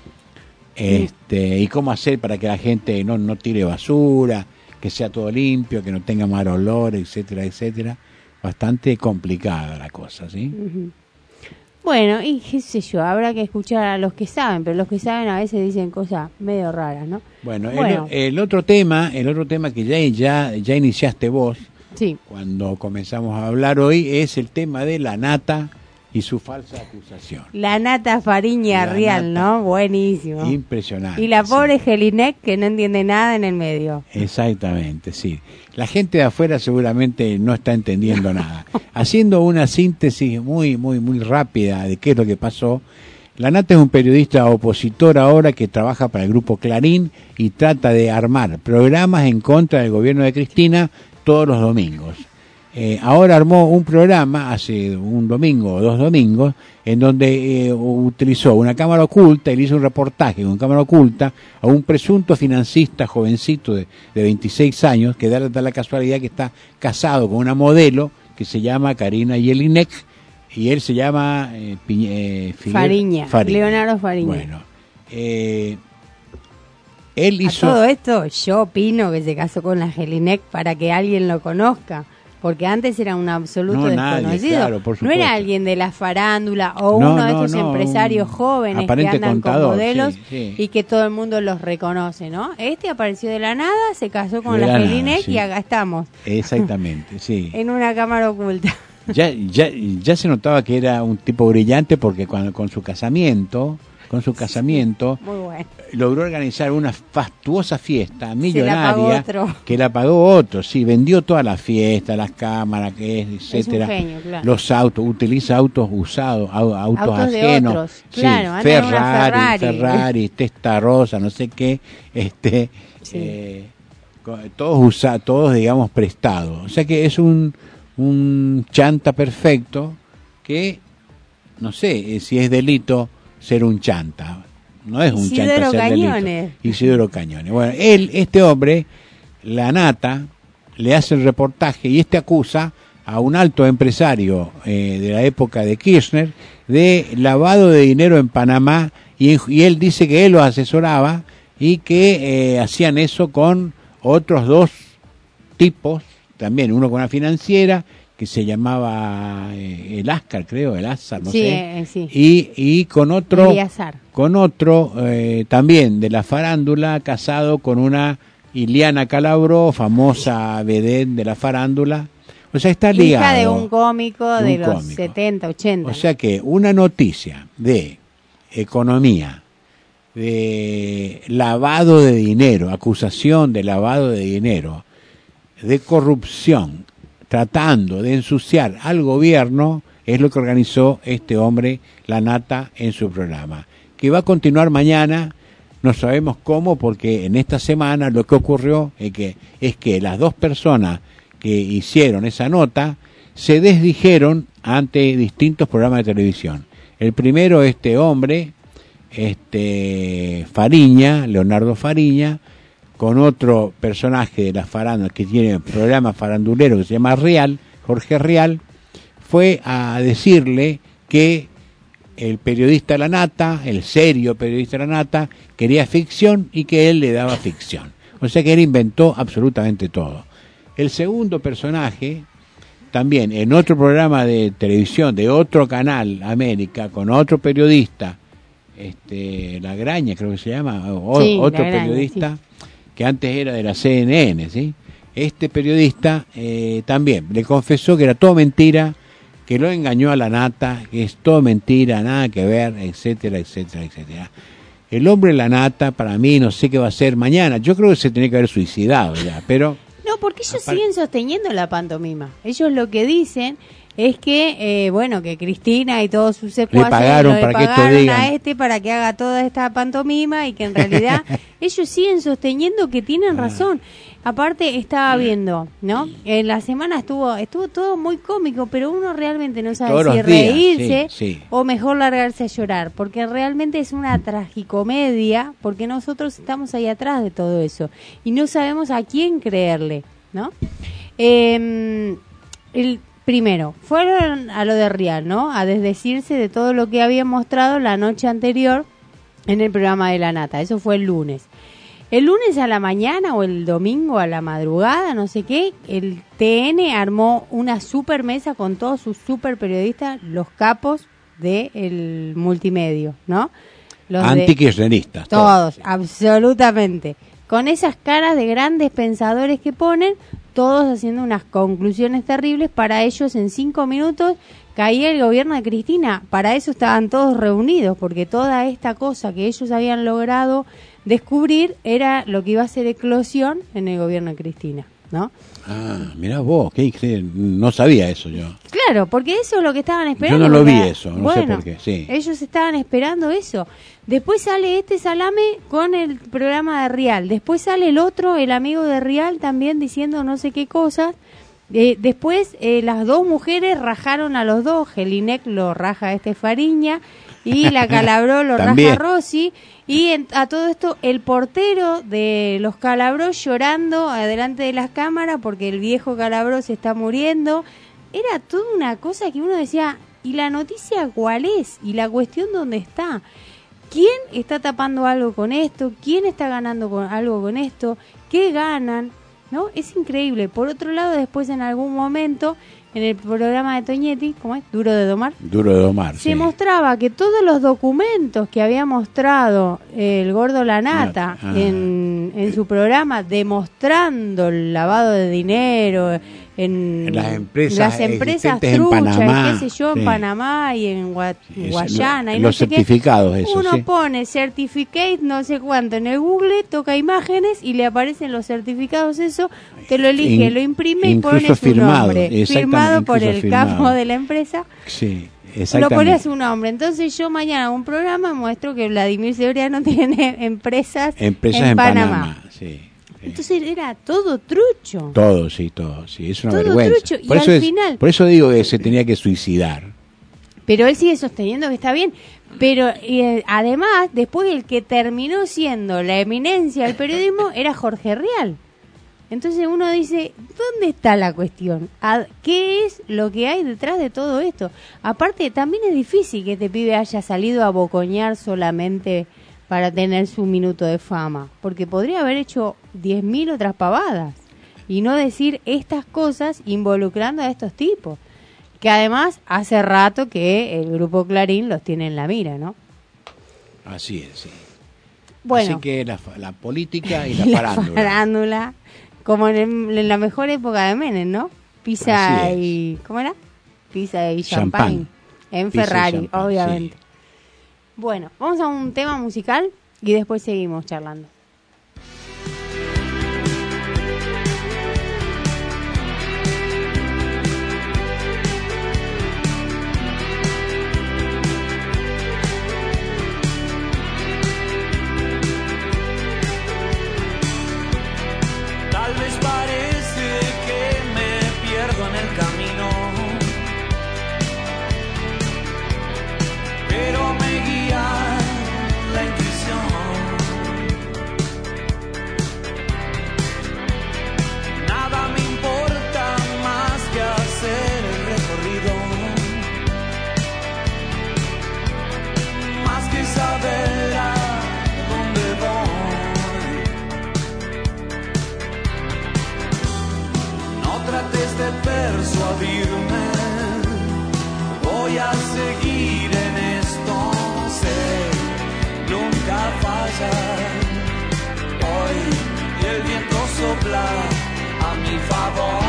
Este, y cómo hacer para que la gente no, no tire basura, que sea todo limpio, que no tenga mal olor, etcétera, etcétera. Bastante complicada la cosa, ¿sí? Ujú. Bueno, y qué sé yo, habrá que escuchar a los que saben, pero los que saben a veces dicen cosas medio raras, ¿no? Bueno, Bueno. El, el otro tema, el otro tema que ya, ya, ya iniciaste vos Sí. cuando comenzamos a hablar hoy es el tema de la nata y su falsa acusación. La Nata Fariña La Real, Nata. ¿no? Buenísimo. Impresionante. Y la pobre sí. Jelinek que no entiende nada en el medio. Exactamente, sí. La gente de afuera seguramente no está entendiendo nada. Haciendo una síntesis muy, muy, muy rápida de qué es lo que pasó, la Nata es un periodista opositor ahora que trabaja para el grupo Clarín y trata de armar programas en contra del gobierno de Cristina todos los domingos. Eh, ahora armó un programa hace un domingo o dos domingos en donde eh, utilizó una cámara oculta y le hizo un reportaje con cámara oculta a un presunto financista jovencito de, de veintiséis años que da, da la casualidad que está casado con una modelo que se llama Karina Jelinek y él se llama eh, Pi, eh, Fariña, Fariña, Leonardo Fariña. Bueno, eh, él hizo... A todo esto yo opino que se casó con la Jelinek para que alguien lo conozca. Porque antes era un absoluto no, desconocido. Nadie, claro, por no era alguien de la farándula o no, uno de no, estos no, empresarios jóvenes que andan contador, con modelos sí, sí. y que todo el mundo los reconoce, ¿no? Este apareció de la nada, se casó con de la, la Jelinek sí. y acá estamos. Exactamente, sí. En una cámara oculta. Ya, ya, ya se notaba que era un tipo brillante porque cuando con su casamiento, con su casamiento, muy bueno. logró organizar una fastuosa fiesta millonaria la que la pagó otro, sí, vendió toda la fiesta, las cámaras, que es, etcétera, es un genio, claro. Los autos, utiliza autos usados, autos, autos ajenos, de otros. Sí, claro, Ferrari, Ferrari, Ferrari, Testa Rosa, no sé qué, este, sí. eh, todos usa, todos digamos prestados, o sea que es un un chanta perfecto que no sé si es delito ser un chanta, no es un Isidoro chanta ser Cañones. delito. Isidoro Cañones. Bueno, él, este hombre, la Nata, le hace el reportaje y este acusa a un alto empresario eh, de la época de Kirchner de lavado de dinero en Panamá y, y él dice que él los asesoraba y que eh, hacían eso con otros dos tipos, también uno con una financiera que se llamaba eh, el Ascar, creo, el Azar, no sí, sé, eh, sí. y, y con otro, Eliazar. con otro eh, también de la farándula, casado con una Iliana Calabró, famosa vedette de la farándula, o sea, está ligado. Hija de un cómico de, de un los cómico. setenta, ochenta. O sea que una noticia de economía, de lavado de dinero, acusación de lavado de dinero, de corrupción, tratando de ensuciar al gobierno, es lo que organizó este hombre, la Nata, en su programa, que va a continuar mañana, no sabemos cómo, porque en esta semana lo que ocurrió es que, es que las dos personas que hicieron esa nota se desdijeron ante distintos programas de televisión. El primero, este hombre, este Fariña, Leonardo Fariña, con otro personaje de la farándula que tiene un programa farandulero que se llama Real, Jorge Real, fue a decirle que el periodista La Nata, el serio periodista La Nata, quería ficción y que él le daba ficción. O sea que él inventó absolutamente todo. El segundo personaje, también en otro programa de televisión, de otro canal, América, con otro periodista, este, La Graña creo que se llama, o, sí, otro Graña, periodista, sí. que antes era de la C N N, ¿sí? Este periodista eh, también le confesó que era todo mentira, que lo engañó a la Nata, que es todo mentira, nada que ver, etcétera, etcétera, etcétera. El hombre La Nata, para mí, no sé qué va a hacer mañana. Yo creo que se tiene que haber suicidado ya, pero... No, porque ellos aparte... siguen sosteniendo la pantomima. Ellos lo que dicen es que, eh, bueno, que Cristina y todos sus secuaces le pagaron, le para pagaron que esto digan. a este para que haga toda esta pantomima y que en realidad ellos siguen sosteniendo que tienen razón. Aparte estaba viendo, ¿no? En la semana estuvo estuvo todo muy cómico, pero uno realmente no sabe Todos si los días, reírse sí, sí. o mejor largarse a llorar, porque realmente es una tragicomedia, porque nosotros estamos ahí atrás de todo eso y no sabemos a quién creerle, ¿no? Eh, el primero, fueron a lo de Real, ¿no? A desdecirse de todo lo que había mostrado la noche anterior en el programa de La Nata. Eso fue el lunes. El lunes a la mañana o el domingo a la madrugada, no sé qué, el T N armó una super mesa con todos sus super periodistas, los capos del multimedio, ¿no? Los antikirchneristas. Todos, todos, absolutamente. Con esas caras de grandes pensadores que ponen, todos haciendo unas conclusiones terribles. Para ellos en cinco minutos caía el gobierno de Cristina. Para eso estaban todos reunidos, porque toda esta cosa que ellos habían logrado descubrir era lo que iba a ser eclosión en el gobierno de Cristina, ¿no? Ah, mirá vos, qué increíble. No sabía eso yo. Claro, porque eso es lo que estaban esperando. Yo no lo vi porque, eso, no bueno, sé por qué. Sí. Ellos estaban esperando eso. Después sale este salame con el programa de Rial. Después sale el otro, el amigo de Rial, también diciendo no sé qué cosas. Eh, después eh, las dos mujeres rajaron a los dos. Jelinek lo raja a este Fariña y la Calabró lo raja a Rossi. Y en, a todo esto, el portero de los Calabró llorando adelante de las cámaras porque el viejo Calabró se está muriendo. Era toda una cosa que uno decía, ¿y la noticia cuál es? ¿Y la cuestión dónde está? ¿Quién está tapando algo con esto? ¿Quién está ganando con algo con esto? ¿Qué ganan? ¿No? Es increíble. Por otro lado, después en algún momento, en el programa de Toñetti, ¿cómo es? Duro de domar. Duro de domar, Se sí. mostraba que todos los documentos que había mostrado el Gordo Lanata Ah. en, en su programa, demostrando el lavado de dinero en, En las empresas las empresas existentes en truchas, Panamá, qué sé yo, sí. en Panamá y en Gua- Es- Guayana. lo- y no los sé qué. certificados, eso, Uno sí. pone certificate, no sé cuánto, en el Google, toca imágenes y le aparecen los certificados, eso, te lo elige, In- lo imprime y incluso pone su firmado, nombre. exactamente, Firmado por incluso el firmado. capo de la empresa. Sí, Lo exactamente. pone a su nombre. Entonces yo mañana en un programa muestro que Vladimir Sebriano tiene empresas, Empresas en, en Panamá. Panamá, sí. Entonces era todo trucho. Todo, sí, todo, sí, es una Todo vergüenza. trucho, y Por eso al es- final- por eso digo que se tenía que suicidar. Pero él sigue sosteniendo que está bien. Pero eh, además, después el que terminó siendo la eminencia del periodismo era Jorge Rial. Entonces uno dice, ¿dónde está la cuestión? ¿A- ¿Qué es lo que hay detrás de todo esto? Aparte, también es difícil que este pibe haya salido a bocoñar solamente para tener su minuto de fama, porque podría haber hecho diez mil otras pavadas y no decir estas cosas involucrando a estos tipos, que además hace rato que el grupo Clarín los tiene en la mira, ¿no? Así es, sí. Bueno, Así que la, fa- la política y la, la farándula. farándula, como en, el- en la mejor época de Menem, ¿no? Pizza Así es. y... ¿Cómo era? Pizza y Champán. champán. En Pizza y Ferrari, champán, obviamente. Bueno, vamos a un tema musical y después seguimos charlando. Tal vez parece que me pierdo en el camino, pero me guía la intuición. Nada me importa más que hacer el recorrido, más que saber a dónde voy. No trates de persuadirme, voy a seguir en esto, sé, nunca falla. Hoy el viento sopla a mi favor.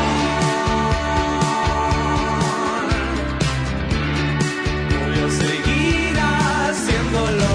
Voy a seguir haciéndolo.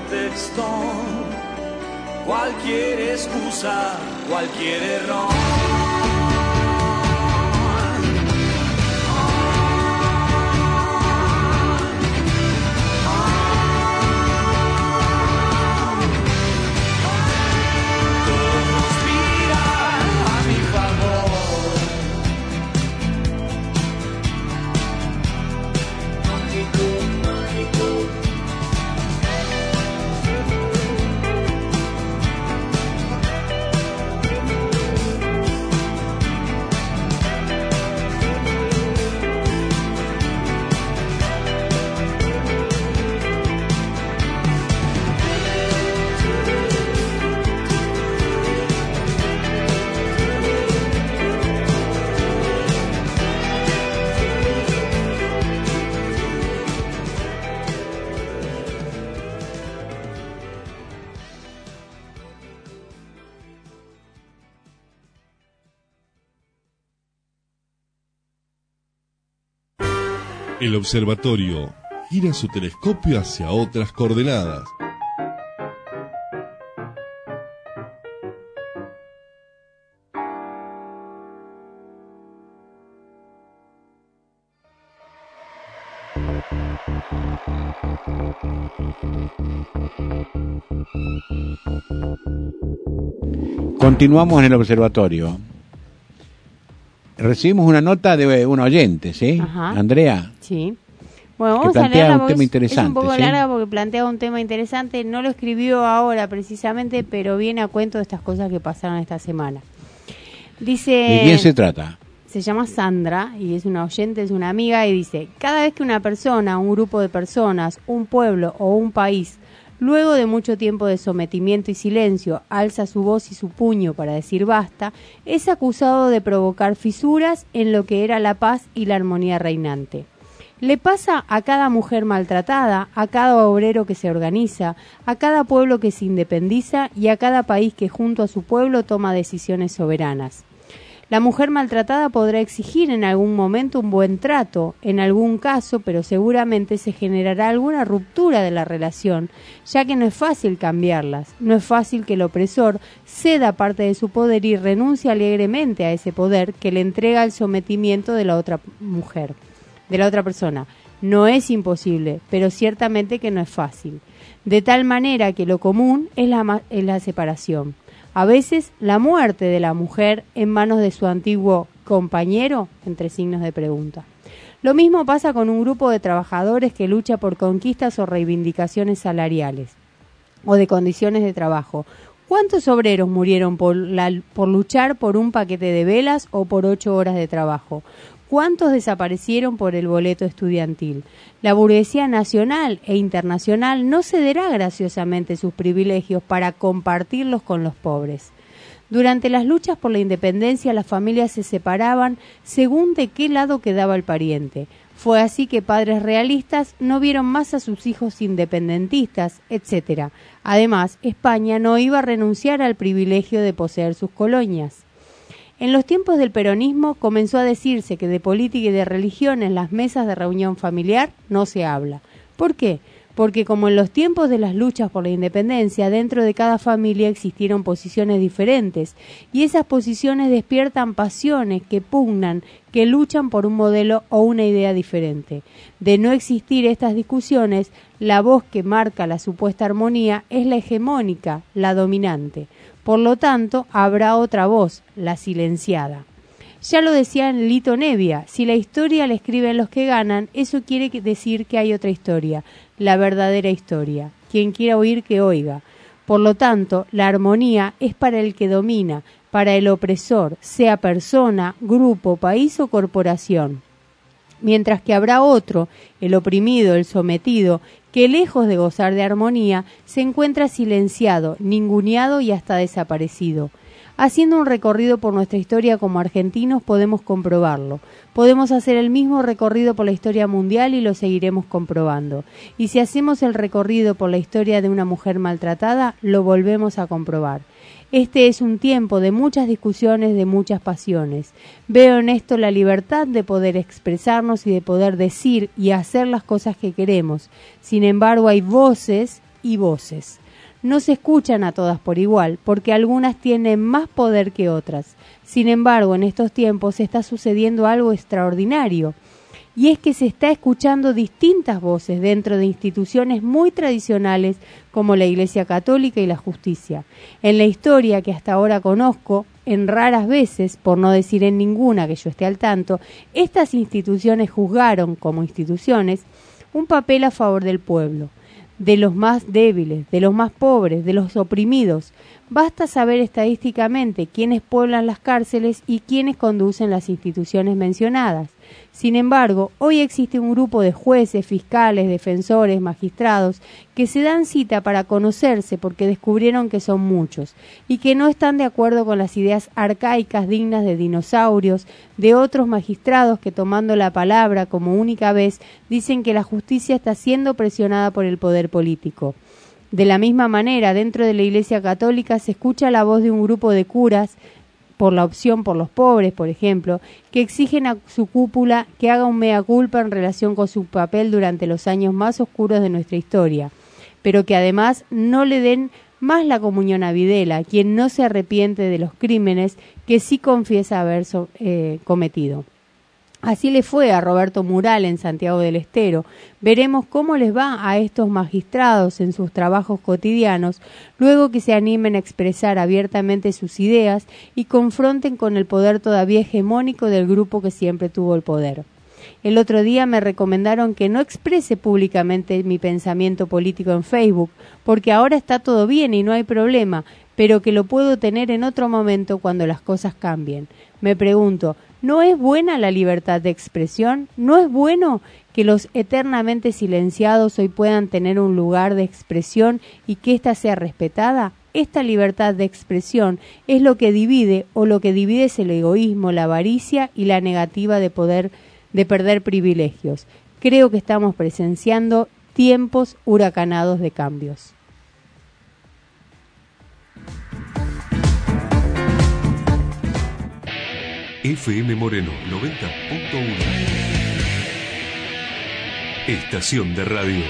pretexto, cualquier excusa, cualquier error. El observatorio gira su telescopio hacia otras coordenadas. Continuamos en el observatorio. Recibimos una nota de un oyente, ¿sí? Ajá. Andrea. Sí. Bueno, que vamos a plantea leerla un tema interesante. Es un poco ¿sí? larga porque plantea un tema interesante. No lo escribió ahora precisamente, pero viene a cuento de estas cosas que pasaron esta semana. Dice... ¿De quién se trata? Se llama Sandra y es una oyente, es una amiga, y dice: cada vez que una persona, un grupo de personas, un pueblo o un país, luego de mucho tiempo de sometimiento y silencio, alza su voz y su puño para decir basta, es acusado de provocar fisuras en lo que era la paz y la armonía reinante. Le pasa a cada mujer maltratada, a cada obrero que se organiza, a cada pueblo que se independiza y a cada país que junto a su pueblo toma decisiones soberanas. La mujer maltratada podrá exigir en algún momento un buen trato, en algún caso, pero seguramente se generará alguna ruptura de la relación, ya que no es fácil cambiarlas, no es fácil que el opresor ceda parte de su poder y renuncie alegremente a ese poder que le entrega el sometimiento de la otra mujer, de la otra persona. No es imposible, pero ciertamente que no es fácil. De tal manera que lo común es la, es la separación. A veces la muerte de la mujer en manos de su antiguo compañero, entre signos de pregunta. Lo mismo pasa con un grupo de trabajadores que lucha por conquistas o reivindicaciones salariales o de condiciones de trabajo. ¿Cuántos obreros murieron por, la, por luchar por un paquete de velas o por ocho horas de trabajo? ¿Cuántos desaparecieron por el boleto estudiantil? La burguesía nacional e internacional no cederá graciosamente sus privilegios para compartirlos con los pobres. Durante las luchas por la independencia, las familias se separaban según de qué lado quedaba el pariente. Fue así que padres realistas no vieron más a sus hijos independentistas, etcétera. Además, España no iba a renunciar al privilegio de poseer sus colonias. En los tiempos del peronismo comenzó a decirse que de política y de religión en las mesas de reunión familiar no se habla. ¿Por qué? Porque como en los tiempos de las luchas por la independencia, dentro de cada familia existieron posiciones diferentes, y esas posiciones despiertan pasiones que pugnan, que luchan por un modelo o una idea diferente. De no existir estas discusiones, la voz que marca la supuesta armonía es la hegemónica, la dominante. Por lo tanto, habrá otra voz, la silenciada. Ya lo decía Lito Nebbia, si la historia la escriben los que ganan, eso quiere decir que hay otra historia, la verdadera historia. Quien quiera oír, que oiga. Por lo tanto, la armonía es para el que domina, para el opresor, sea persona, grupo, país o corporación. Mientras que habrá otro, el oprimido, el sometido, que lejos de gozar de armonía, se encuentra silenciado, ninguneado y hasta desaparecido. Haciendo un recorrido por nuestra historia como argentinos podemos comprobarlo. Podemos hacer el mismo recorrido por la historia mundial y lo seguiremos comprobando. Y si hacemos el recorrido por la historia de una mujer maltratada, lo volvemos a comprobar. Este es un tiempo de muchas discusiones, de muchas pasiones. Veo en esto la libertad de poder expresarnos y de poder decir y hacer las cosas que queremos. Sin embargo, hay voces y voces. No se escuchan a todas por igual, porque algunas tienen más poder que otras. Sin embargo, en estos tiempos está sucediendo algo extraordinario, y es que se está escuchando distintas voces dentro de instituciones muy tradicionales como la Iglesia Católica y la Justicia. En la historia que hasta ahora conozco, en raras veces, por no decir en ninguna que yo esté al tanto, estas instituciones juzgaron, como instituciones, un papel a favor del pueblo, de los más débiles, de los más pobres, de los oprimidos. Basta saber estadísticamente quiénes pueblan las cárceles y quiénes conducen las instituciones mencionadas. Sin embargo, hoy existe un grupo de jueces, fiscales, defensores, magistrados, que se dan cita para conocerse porque descubrieron que son muchos y que no están de acuerdo con las ideas arcaicas dignas de dinosaurios, de otros magistrados que, tomando la palabra como única vez, dicen que la justicia está siendo presionada por el poder político. De la misma manera, dentro de la Iglesia Católica se escucha la voz de un grupo de curas, por la opción por los pobres, por ejemplo, que exigen a su cúpula que haga un mea culpa en relación con su papel durante los años más oscuros de nuestra historia, pero que además no le den más la comunión a Videla, quien no se arrepiente de los crímenes que sí confiesa haber so, eh, cometido. Así le fue a Roberto Mural en Santiago del Estero. Veremos cómo les va a estos magistrados en sus trabajos cotidianos, luego que se animen a expresar abiertamente sus ideas y confronten con el poder todavía hegemónico del grupo que siempre tuvo el poder. El otro día me recomendaron que no exprese públicamente mi pensamiento político en Facebook, porque ahora está todo bien y no hay problema, pero que lo puedo tener en otro momento cuando las cosas cambien. Me pregunto, ¿no es buena la libertad de expresión? ¿No es bueno que los eternamente silenciados hoy puedan tener un lugar de expresión y que ésta sea respetada? Esta libertad de expresión es lo que divide, o lo que divide es el egoísmo, la avaricia y la negativa de poder, de perder privilegios. Creo que estamos presenciando tiempos huracanados de cambios. F M Moreno noventa punto uno. Estación de radio.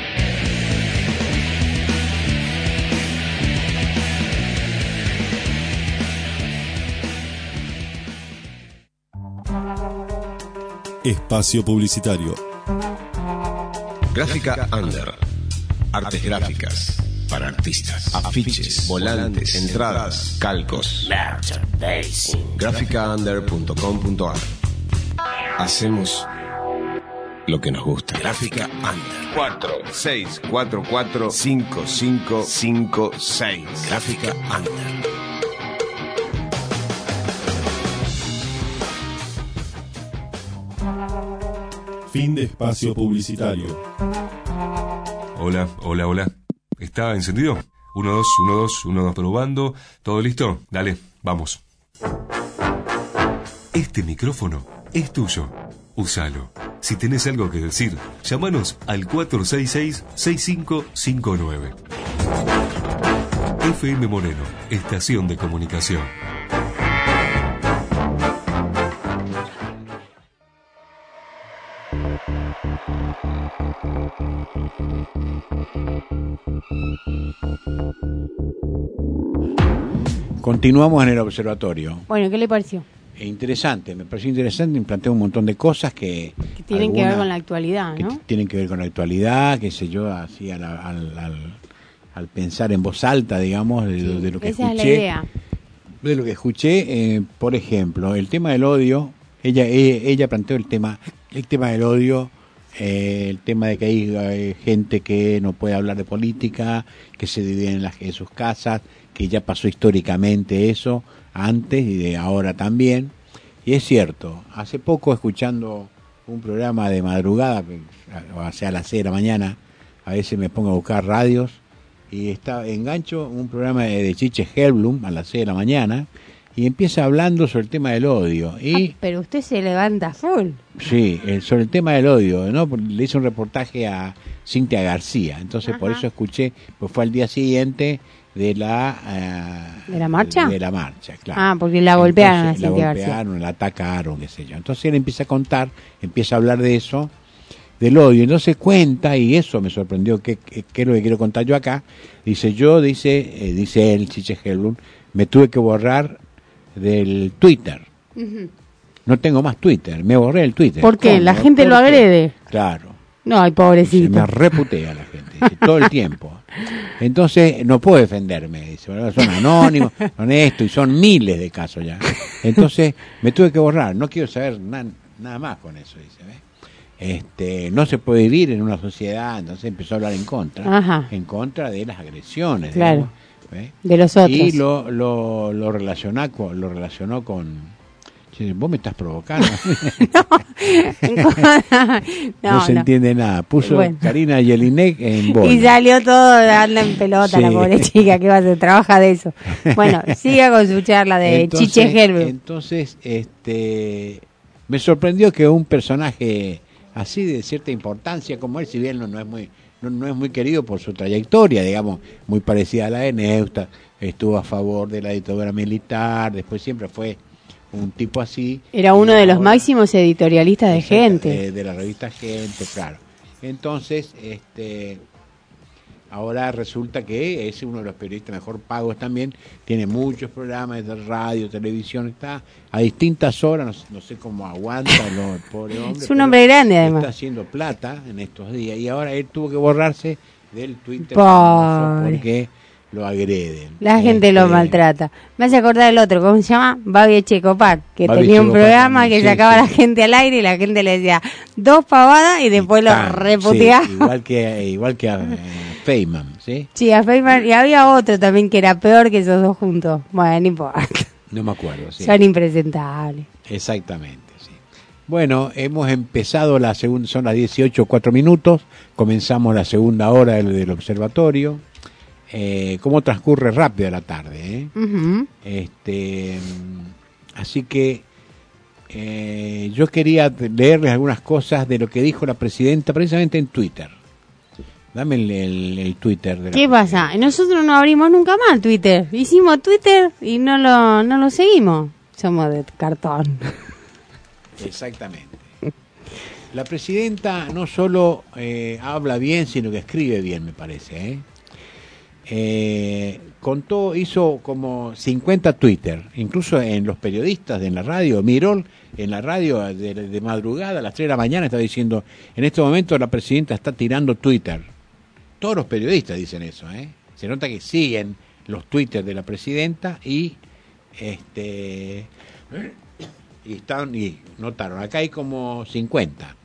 Espacio publicitario. Gráfica Under. Artes gráficas para artistas. Afiches, volantes, entradas, calcos. Gráfica under punto com punto a r. Hacemos lo que nos gusta. Gráfica Under. cuatro seis cuatro cuatro cinco cinco cinco seis. Gráfica Under. Fin de espacio publicitario. Hola, hola, hola. ¿Está encendido? uno, dos, uno, dos, uno, dos, probando. ¿Todo listo? Dale, vamos. Este micrófono es tuyo. Úsalo. Si tenés algo que decir, llámanos al cuatro seis seis, seis cinco cinco nueve. F M Moreno, estación de comunicación. Continuamos en el observatorio. Bueno, ¿qué le pareció? Es interesante, me pareció interesante, me planteó un montón de cosas que... Que tienen alguna, que ver con la actualidad, ¿no? Que tienen que ver con la actualidad, qué sé yo, así al, al, al, al pensar en voz alta, digamos, de, sí, de lo que esa escuché. Es la idea. De lo que escuché, eh, por ejemplo, el tema del odio, ella ella, ella planteó el tema, el tema del odio, eh, el tema de que hay, hay gente que no puede hablar de política, que se divide en, las, en sus casas, que ya pasó históricamente eso, antes y de ahora también. Y es cierto, hace poco escuchando un programa de madrugada, o sea a las seis de la mañana, a veces me pongo a buscar radios, y está, engancho un programa de, de Chiche Helblum a las seis de la mañana, y empieza hablando sobre el tema del odio. Y, ah, pero usted se levanta full. Sí, eh, sobre el tema del odio, ¿no? Le hice un reportaje a Cintia García, entonces Ajá. por eso escuché, pues fue al día siguiente de la uh, de la marcha de la marcha, claro. Ah, porque la golpearon. Entonces, a la golpearon, García. La atacaron, qué sé yo. Entonces él empieza a contar, empieza a hablar de eso del odio. Entonces cuenta, y eso me sorprendió, que, que, que es lo que quiero contar yo acá. Dice, yo, dice, eh, dice él, Chiche Helblum, me tuve que borrar del Twitter. Uh-huh. No tengo más Twitter, me borré el Twitter. ¿Por qué? ¿Cómo? ¿La gente lo agrede? Claro. No, ay, pobrecito. Se me reputea la gente, dice, todo el tiempo. Entonces, no puedo defenderme, dice, son anónimos, son esto, y son miles de casos ya. Entonces, me tuve que borrar, no quiero saber na- nada más con eso, dice, ¿ves? Este, no se puede vivir en una sociedad, entonces empezó a hablar en contra, Ajá. en contra de las agresiones, claro, digamos, de los otros. Y lo, lo, lo, relacionó con, lo relacionó con... Vos me estás provocando. no, no, no se no. entiende nada. Puso bueno. Karina Jelinek en bola. Y salió todo, anda en pelota, sí. La pobre chica, que va a hacer, trabaja de eso. Bueno, siga con su charla de entonces, Chiche Helblum. Entonces, este, me sorprendió que un personaje así de cierta importancia como él, si bien no, no es muy no, no es muy querido por su trayectoria, digamos, muy parecida a la de Neustadt, estuvo a favor de la dictadura militar, después siempre fue un tipo así. Era uno de los máximos editorialistas de Gente. De, de la revista Gente, claro. Entonces, este, ahora resulta que es uno de los periodistas mejor pagos también, tiene muchos programas de radio, televisión, está a distintas horas, no, no sé cómo aguanta el pobre hombre. Es un hombre grande, además. Está haciendo plata en estos días y ahora él tuvo que borrarse del Twitter porque lo agreden. La gente este... lo maltrata. Me hace acordar el otro, ¿cómo se llama? Babi Echecopac, que Babi tenía un Echecopac programa también, que sí, sacaba sí. a la gente al aire y la gente le decía dos pavadas y después y lo reputeaba. Sí, igual que igual que a eh, Feynman, ¿sí? Sí, a Feynman, y había otro también que era peor que esos dos juntos. Bueno, no importa. No me acuerdo, sí. Son impresentables. Exactamente, sí. Bueno, hemos empezado la segunda, son las dieciocho, cuatro minutos, comenzamos la segunda hora del, del observatorio. Eh, cómo transcurre rápido la tarde, ¿eh? Uh-huh. Este, así que eh, yo quería leerles algunas cosas de lo que dijo la presidenta precisamente en Twitter. Dame el, el, el Twitter de la ¿Qué presidenta. pasa? Nosotros no abrimos nunca más Twitter. Hicimos Twitter y no lo, no lo seguimos. Somos de cartón. Exactamente. La presidenta no solo eh, habla bien, sino que escribe bien, me parece, ¿eh? Eh, contó, hizo como cincuenta Twitter, incluso en los periodistas de en la radio. Mirol en la radio de, de madrugada a las tres de la mañana estaba diciendo, en este momento la presidenta está tirando Twitter. Todos los periodistas dicen eso, ¿eh? Se nota que siguen los Twitter de la presidenta y este y están y notaron, acá hay como cincuenta.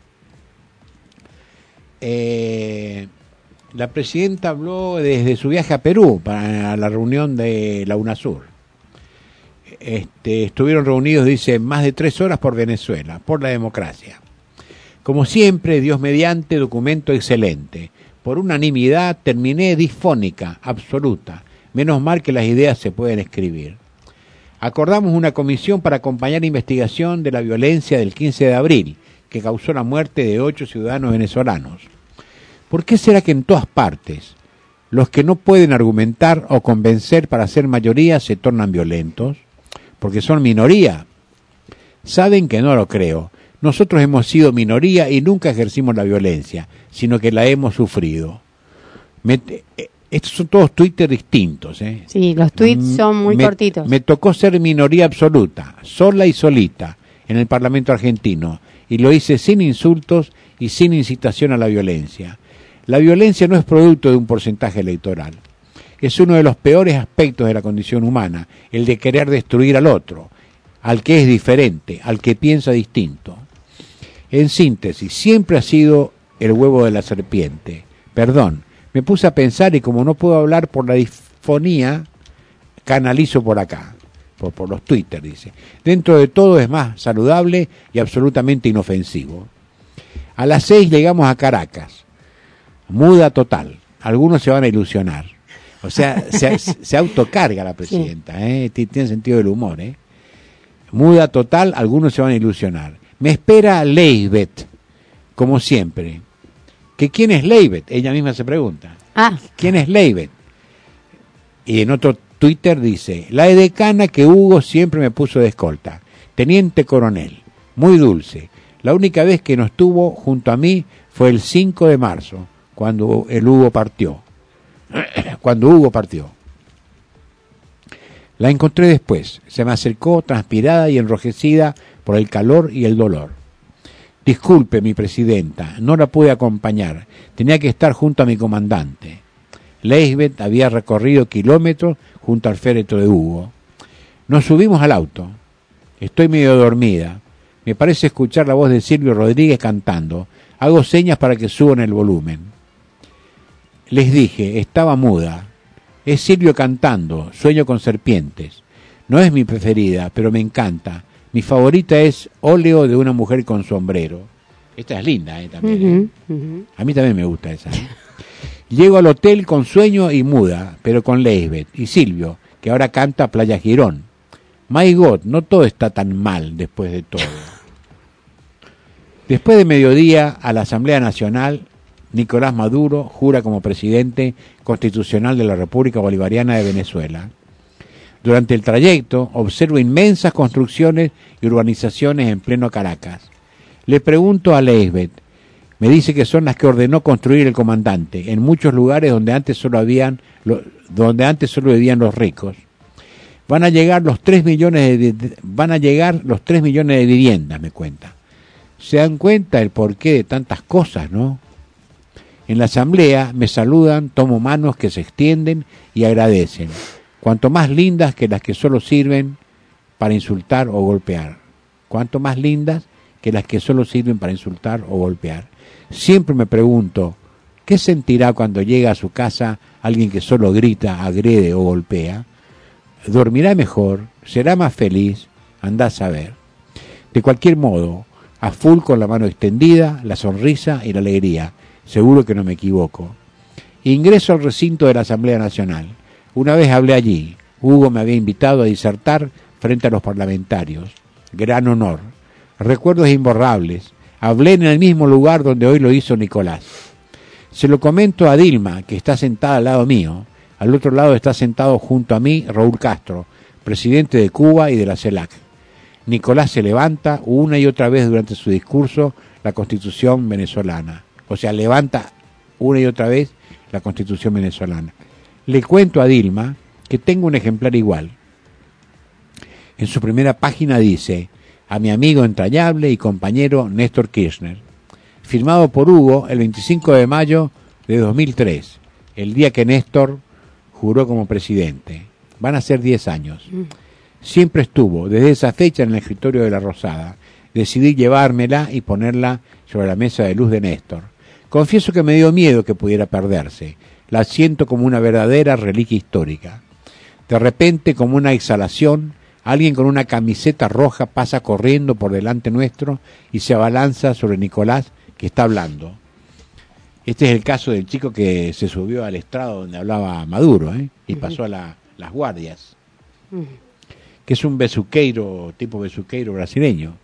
Eh La presidenta habló desde su viaje a Perú para la reunión de la UNASUR. Este, estuvieron reunidos, dice, más de tres horas por Venezuela, por la democracia. Como siempre, Dios mediante, documento excelente. Por unanimidad terminé disfónica, absoluta. Menos mal que las ideas se pueden escribir. Acordamos una comisión para acompañar la investigación de la violencia del quince de abril, que causó la muerte de ocho ciudadanos venezolanos. ¿Por qué será que en todas partes los que no pueden argumentar o convencer para ser mayoría se tornan violentos? Porque son minoría. Saben que no lo creo. Nosotros hemos sido minoría y nunca ejercimos la violencia, sino que la hemos sufrido. Me, estos son todos Twitter distintos, ¿eh? Sí, los tweets son muy me, cortitos. Me tocó ser minoría absoluta, sola y solita, en el Parlamento argentino, y lo hice sin insultos y sin incitación a la violencia. La violencia no es producto de un porcentaje electoral. Es uno de los peores aspectos de la condición humana, el de querer destruir al otro, al que es diferente, al que piensa distinto. En síntesis, siempre ha sido el huevo de la serpiente. Perdón, me puse a pensar y como no puedo hablar por la disfonía, canalizo por acá, por, por los Twitter, dice. Dentro de todo es más saludable y absolutamente inofensivo. A las seis llegamos a Caracas. Muda total. Algunos se van a ilusionar. O sea, se, se autocarga la presidenta, sí. ¿eh? Tiene sentido del humor, ¿eh? Muda total, algunos se van a ilusionar. Me espera Leibet, como siempre. ¿Que quién es Leibet? Ella misma se pregunta. Ah. ¿Quién es Leibet? Y en otro Twitter dice, la edecana que Hugo siempre me puso de escolta. Teniente coronel, muy dulce. La única vez que no estuvo junto a mí fue el cinco de marzo, cuando el Hugo partió. Cuando Hugo partió. La encontré después. Se me acercó transpirada y enrojecida por el calor y el dolor. Disculpe, mi presidenta, no la pude acompañar. Tenía que estar junto a mi comandante. Leisbeth había recorrido kilómetros junto al féretro de Hugo. Nos subimos al auto. Estoy medio dormida. Me parece escuchar la voz de Silvio Rodríguez cantando. Hago señas para que suban el volumen. Les dije, estaba muda. Es Silvio cantando, Sueño con serpientes. No es mi preferida, pero me encanta. Mi favorita es Óleo de una mujer con sombrero. Esta es linda, ¿eh? También. Uh-huh, uh-huh. A mí también me gusta esa. ¿eh? Llego al hotel con Sueño y muda, pero con Leisbeth y Silvio, que ahora canta Playa Girón. My God, no todo está tan mal después de todo. Después de mediodía, a la Asamblea Nacional, Nicolás Maduro jura como presidente constitucional de la República Bolivariana de Venezuela. Durante el trayecto, observo inmensas construcciones y urbanizaciones en pleno Caracas. Le pregunto a Leisbeth, me dice que son las que ordenó construir el comandante, en muchos lugares donde antes solo habían, lo, donde antes solo vivían los ricos. Van a llegar los tres millones de, de van a llegar los tres millones de viviendas, me cuenta. Se dan cuenta el porqué de tantas cosas, ¿no? En la asamblea me saludan, tomo manos que se extienden y agradecen, cuanto más lindas que las que solo sirven para insultar o golpear. Cuanto más lindas que las que solo sirven para insultar o golpear. Siempre me pregunto, ¿qué sentirá cuando llega a su casa alguien que solo grita, agrede o golpea? ¿Dormirá mejor? ¿Será más feliz? Andá a saber. De cualquier modo, a full con la mano extendida, la sonrisa y la alegría. Seguro que no me equivoco. Ingreso al recinto de la Asamblea Nacional. Una vez hablé allí. Hugo me había invitado a disertar frente a los parlamentarios. Gran honor. Recuerdos imborrables. Hablé en el mismo lugar donde hoy lo hizo Nicolás. Se lo comento a Dilma, que está sentada al lado mío. Al otro lado está sentado junto a mí Raúl Castro, presidente de Cuba y de la CELAC. Nicolás se levanta una y otra vez durante su discurso la Constitución venezolana. O sea, levanta una y otra vez la Constitución venezolana. Le cuento a Dilma que tengo un ejemplar igual. En su primera página dice, a mi amigo entrañable y compañero Néstor Kirchner, firmado por Hugo el veinticinco de mayo de dos mil tres, el día que Néstor juró como presidente. Van a ser diez años. Siempre estuvo, desde esa fecha, en el escritorio de la Rosada. Decidí llevármela y ponerla sobre la mesa de luz de Néstor. Confieso que me dio miedo que pudiera perderse. La siento como una verdadera reliquia histórica. De repente, como una exhalación, alguien con una camiseta roja pasa corriendo por delante nuestro y se abalanza sobre Nicolás, que está hablando. Este es el caso del chico que se subió al estrado donde hablaba Maduro, ¿eh? Y pasó a la, las guardias. Que es un besuqueiro, tipo besuqueiro brasileño.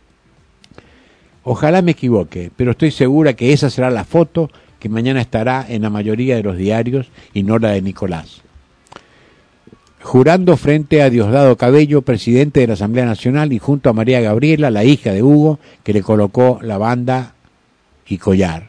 Ojalá me equivoque, pero estoy segura que esa será la foto que mañana estará en la mayoría de los diarios y no la de Nicolás. Jurando frente a Diosdado Cabello, presidente de la Asamblea Nacional, y junto a María Gabriela, la hija de Hugo, que le colocó la banda y collar.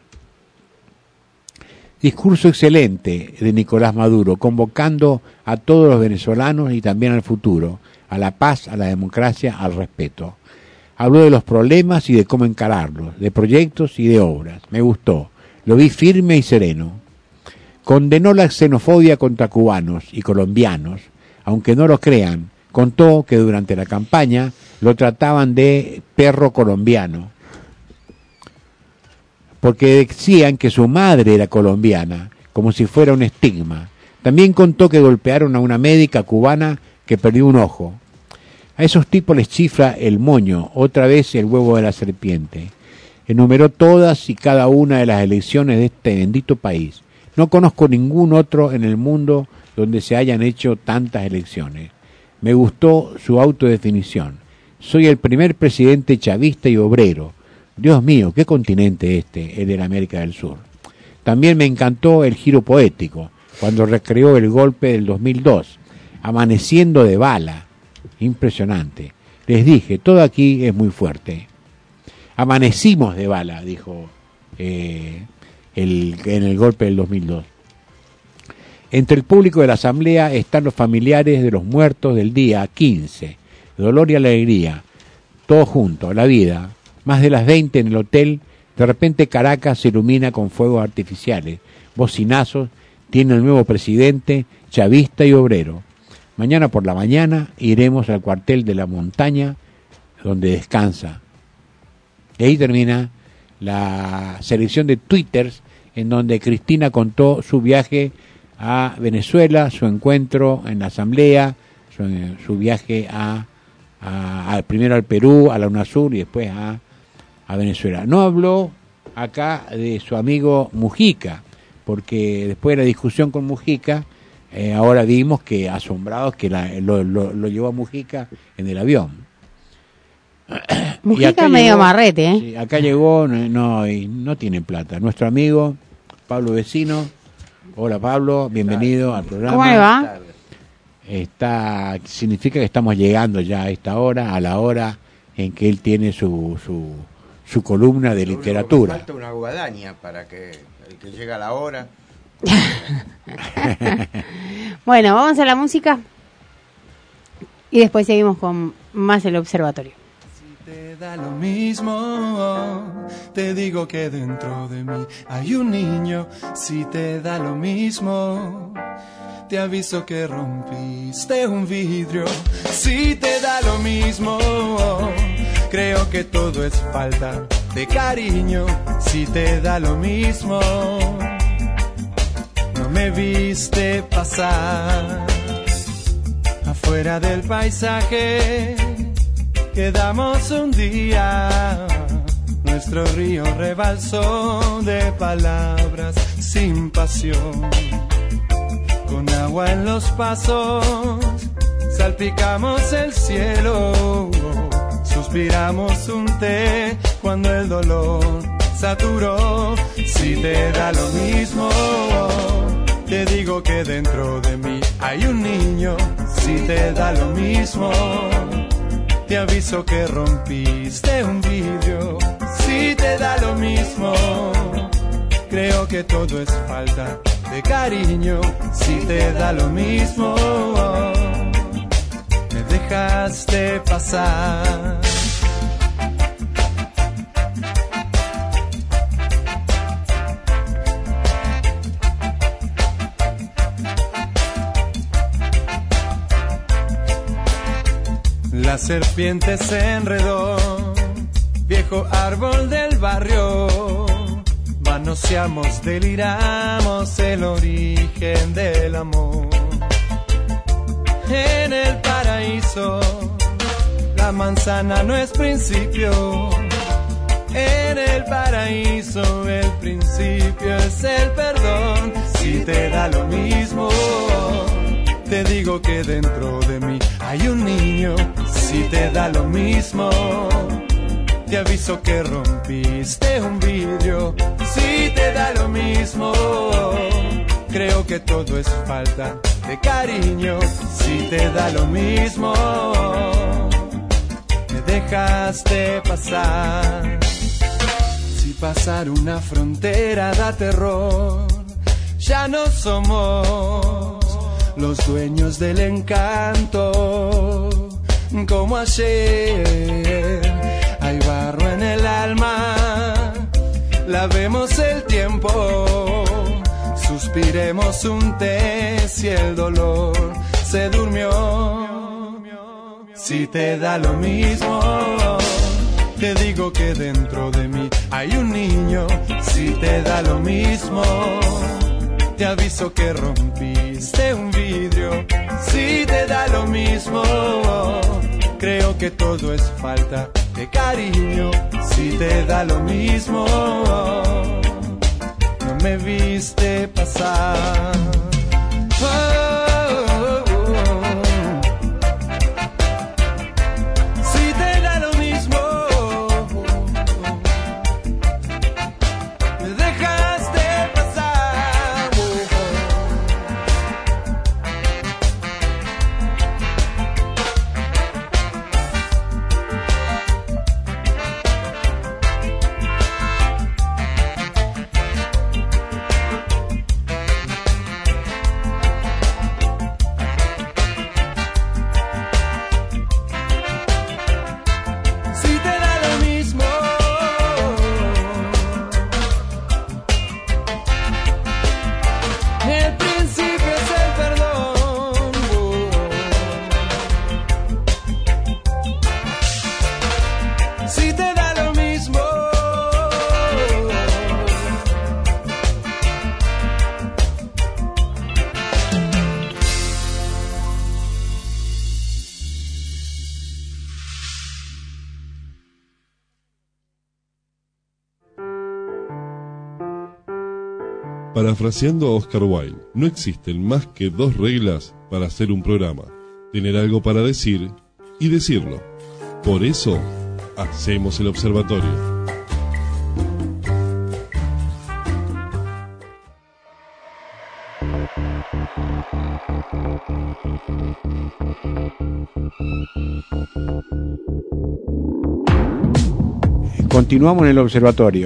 Discurso excelente de Nicolás Maduro, convocando a todos los venezolanos y también al futuro, a la paz, a la democracia, al respeto. Habló de los problemas y de cómo encararlos, de proyectos y de obras. Me gustó. Lo vi firme y sereno. Condenó la xenofobia contra cubanos y colombianos, aunque no lo crean. Contó que durante la campaña lo trataban de perro colombiano, porque decían que su madre era colombiana, como si fuera un estigma. También contó que golpearon a una médica cubana que perdió un ojo. A esos tipos les chifla el moño, otra vez el huevo de la serpiente. Enumeró todas y cada una de las elecciones de este bendito país. No conozco ningún otro en el mundo donde se hayan hecho tantas elecciones. Me gustó su autodefinición. Soy el primer presidente chavista y obrero. Dios mío, qué continente este, el de la América del Sur. También me encantó el giro poético, cuando recreó el golpe del dos mil dos, amaneciendo de bala. Impresionante. Les dije, todo aquí es muy fuerte. amanecimos de bala, dijo eh, el, en el golpe del dos mil dos. Entre el público de la asamblea están los familiares de los muertos del día quince, dolor y alegría, todos juntos, la vida, más de las veinte en el hotel. De repente Caracas se ilumina con fuegos artificiales, bocinazos, tiene el nuevo presidente, chavista y obrero. Mañana por la mañana iremos al cuartel de la montaña donde descansa. Y ahí termina la selección de twitters en donde Cristina contó su viaje a Venezuela, su encuentro en la asamblea, su, su viaje a, a, a primero al Perú, a la UNASUR y después a, a Venezuela. No habló acá de su amigo Mujica, porque después de la discusión con Mujica, eh, ahora vimos que asombrados que la, lo, lo, lo llevó a Mujica en el avión. Mujica medio llegó, marrete, ¿eh? Sí, acá llegó, no, no, y no tiene plata. Nuestro amigo Pablo Vecino. Hola Pablo, bienvenido al programa. ¿Cómo le va? Está, significa que estamos llegando ya a esta hora, a la hora en que él tiene su, su, su columna de literatura. Falta una guadaña para que el que llega a la hora. Bueno, vamos a la música y después seguimos con más el observatorio. Te da lo mismo, te digo que dentro de mí hay un niño. Si te da lo mismo, te aviso que rompiste un vidrio. Si te da lo mismo, creo que todo es falta de cariño. Si te da lo mismo, no me viste pasar afuera del paisaje. Quedamos un día, nuestro río rebalsó de palabras sin pasión. Con agua en los pasos, salpicamos el cielo. Suspiramos un té cuando el dolor saturó. Si te da lo mismo, te digo que dentro de mí hay un niño. Si te da lo mismo, te aviso que rompiste un vidrio. Si te da lo mismo, creo que todo es falta de cariño. Si te da lo mismo, me dejaste pasar. La serpiente se enredó, viejo árbol del barrio. Manoseamos, deliramos el origen del amor. En el paraíso, la manzana no es principio. En el paraíso, el principio es el perdón. Si te da lo mismo, te digo que dentro de mí hay un niño. Si te da lo mismo, te aviso que rompiste un vidrio. Si te da lo mismo, creo que todo es falta de cariño. Si te da lo mismo, me dejaste pasar. Si pasar una frontera da terror, ya no somos los dueños del encanto como ayer. Hay barro en el alma, lavemos el tiempo, suspiremos un té si el dolor se durmió. Si te da lo mismo, te digo que dentro de mí hay un niño. Si te da lo mismo, te aviso que rompiste un vidrio. Si te da lo mismo, creo que todo es falta de cariño. Si te da lo mismo, no me viste pasar. Oh, oh, oh. Si te da lo mismo, me dejaste pasar. Oh, oh. Parafraseando a Oscar Wilde, no existen más que dos reglas para hacer un programa: tener algo para decir y decirlo. Por eso, hacemos el observatorio. Continuamos en el observatorio.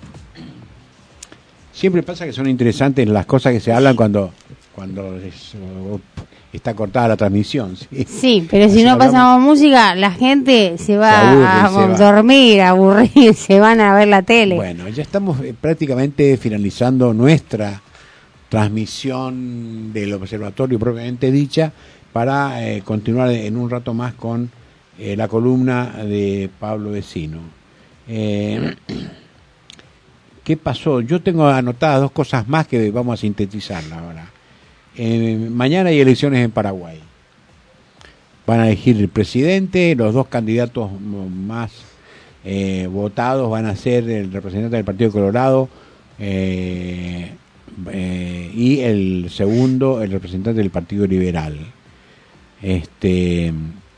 Siempre pasa que son interesantes las cosas que se hablan cuando cuando es, está cortada la transmisión. Sí, sí, pero si Así no hablamos. pasamos música, la gente se va Se aburre, a se va. dormir, a aburrir, se van a ver la tele. Bueno, ya estamos eh, prácticamente finalizando nuestra transmisión del observatorio propiamente dicha, para eh, continuar en un rato más con eh, la columna de Pablo Vecino. Eh, ¿Qué pasó? Yo tengo anotadas dos cosas más que vamos a sintetizarla ahora. Eh, mañana hay elecciones en Paraguay. Van a elegir el presidente, los dos candidatos más eh, votados van a ser el representante del Partido Colorado eh, eh, y el segundo, el representante del Partido Liberal. Este,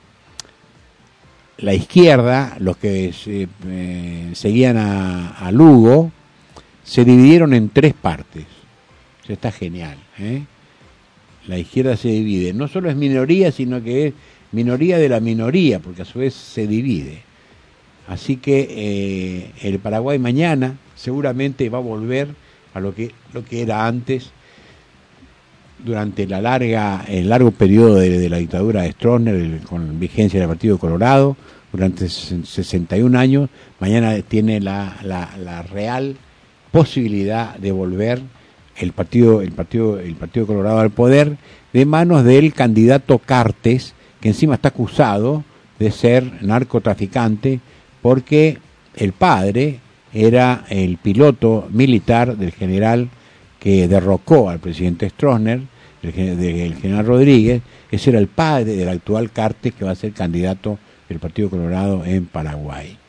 la izquierda, los que se, eh, seguían a, a Lugo, se dividieron en tres partes. Eso está genial, ¿eh? La izquierda se divide. No solo es minoría, sino que es minoría de la minoría, porque a su vez se divide. Así que eh, el Paraguay mañana seguramente va a volver a lo que lo que era antes, durante la larga el largo periodo de, de la dictadura de Stroessner, el, con vigencia del Partido Colorado, durante sesenta y un años. Mañana tiene la, la, la real posibilidad de volver el partido el partido el Partido Colorado al poder, de manos del candidato Cartes, que encima está acusado de ser narcotraficante, porque el padre era el piloto militar del general que derrocó al presidente Stroessner, el, el general Rodríguez. Ese era el padre del actual Cartes, que va a ser candidato del Partido Colorado en Paraguay.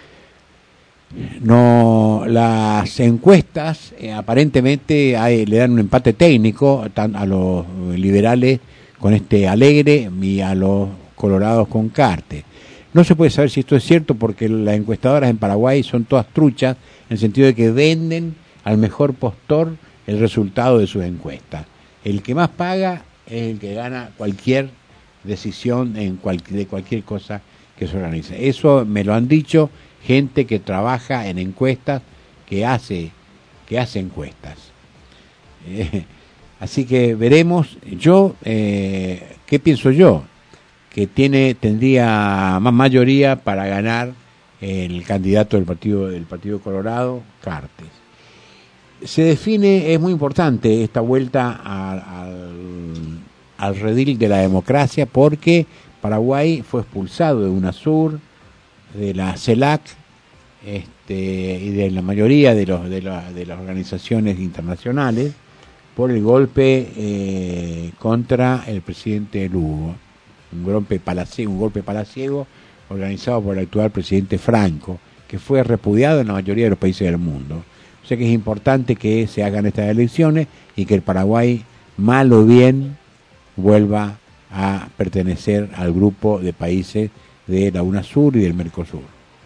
No, las encuestas eh, aparentemente hay, le dan un empate técnico tan, a los liberales con este Alegre y a los colorados con Cartes. No se puede saber si esto es cierto, porque las encuestadoras en Paraguay son todas truchas, en el sentido de que venden al mejor postor el resultado de sus encuestas. El que más paga es el que gana cualquier decisión en cual, de cualquier cosa que se organice. Eso me lo han dicho gente que trabaja en encuestas, que hace que hace encuestas. Eh, así que veremos. Yo, eh, ¿qué pienso yo? Que tiene tendría más mayoría para ganar el candidato del partido del Partido Colorado, Cartes. Se define, es muy importante esta vuelta a, al, al redil de la democracia, porque Paraguay fue expulsado de UNASUR, de la CELAC, este, y de la mayoría de los de, la, de las organizaciones internacionales, por el golpe eh, contra el presidente Lugo, un golpe palaciego, un golpe palaciego organizado por el actual presidente Franco, que fue repudiado en la mayoría de los países del mundo. O sea que es importante que se hagan estas elecciones y que el Paraguay, mal o bien, vuelva a pertenecer al grupo de países de la UNASUR y del Mercosur.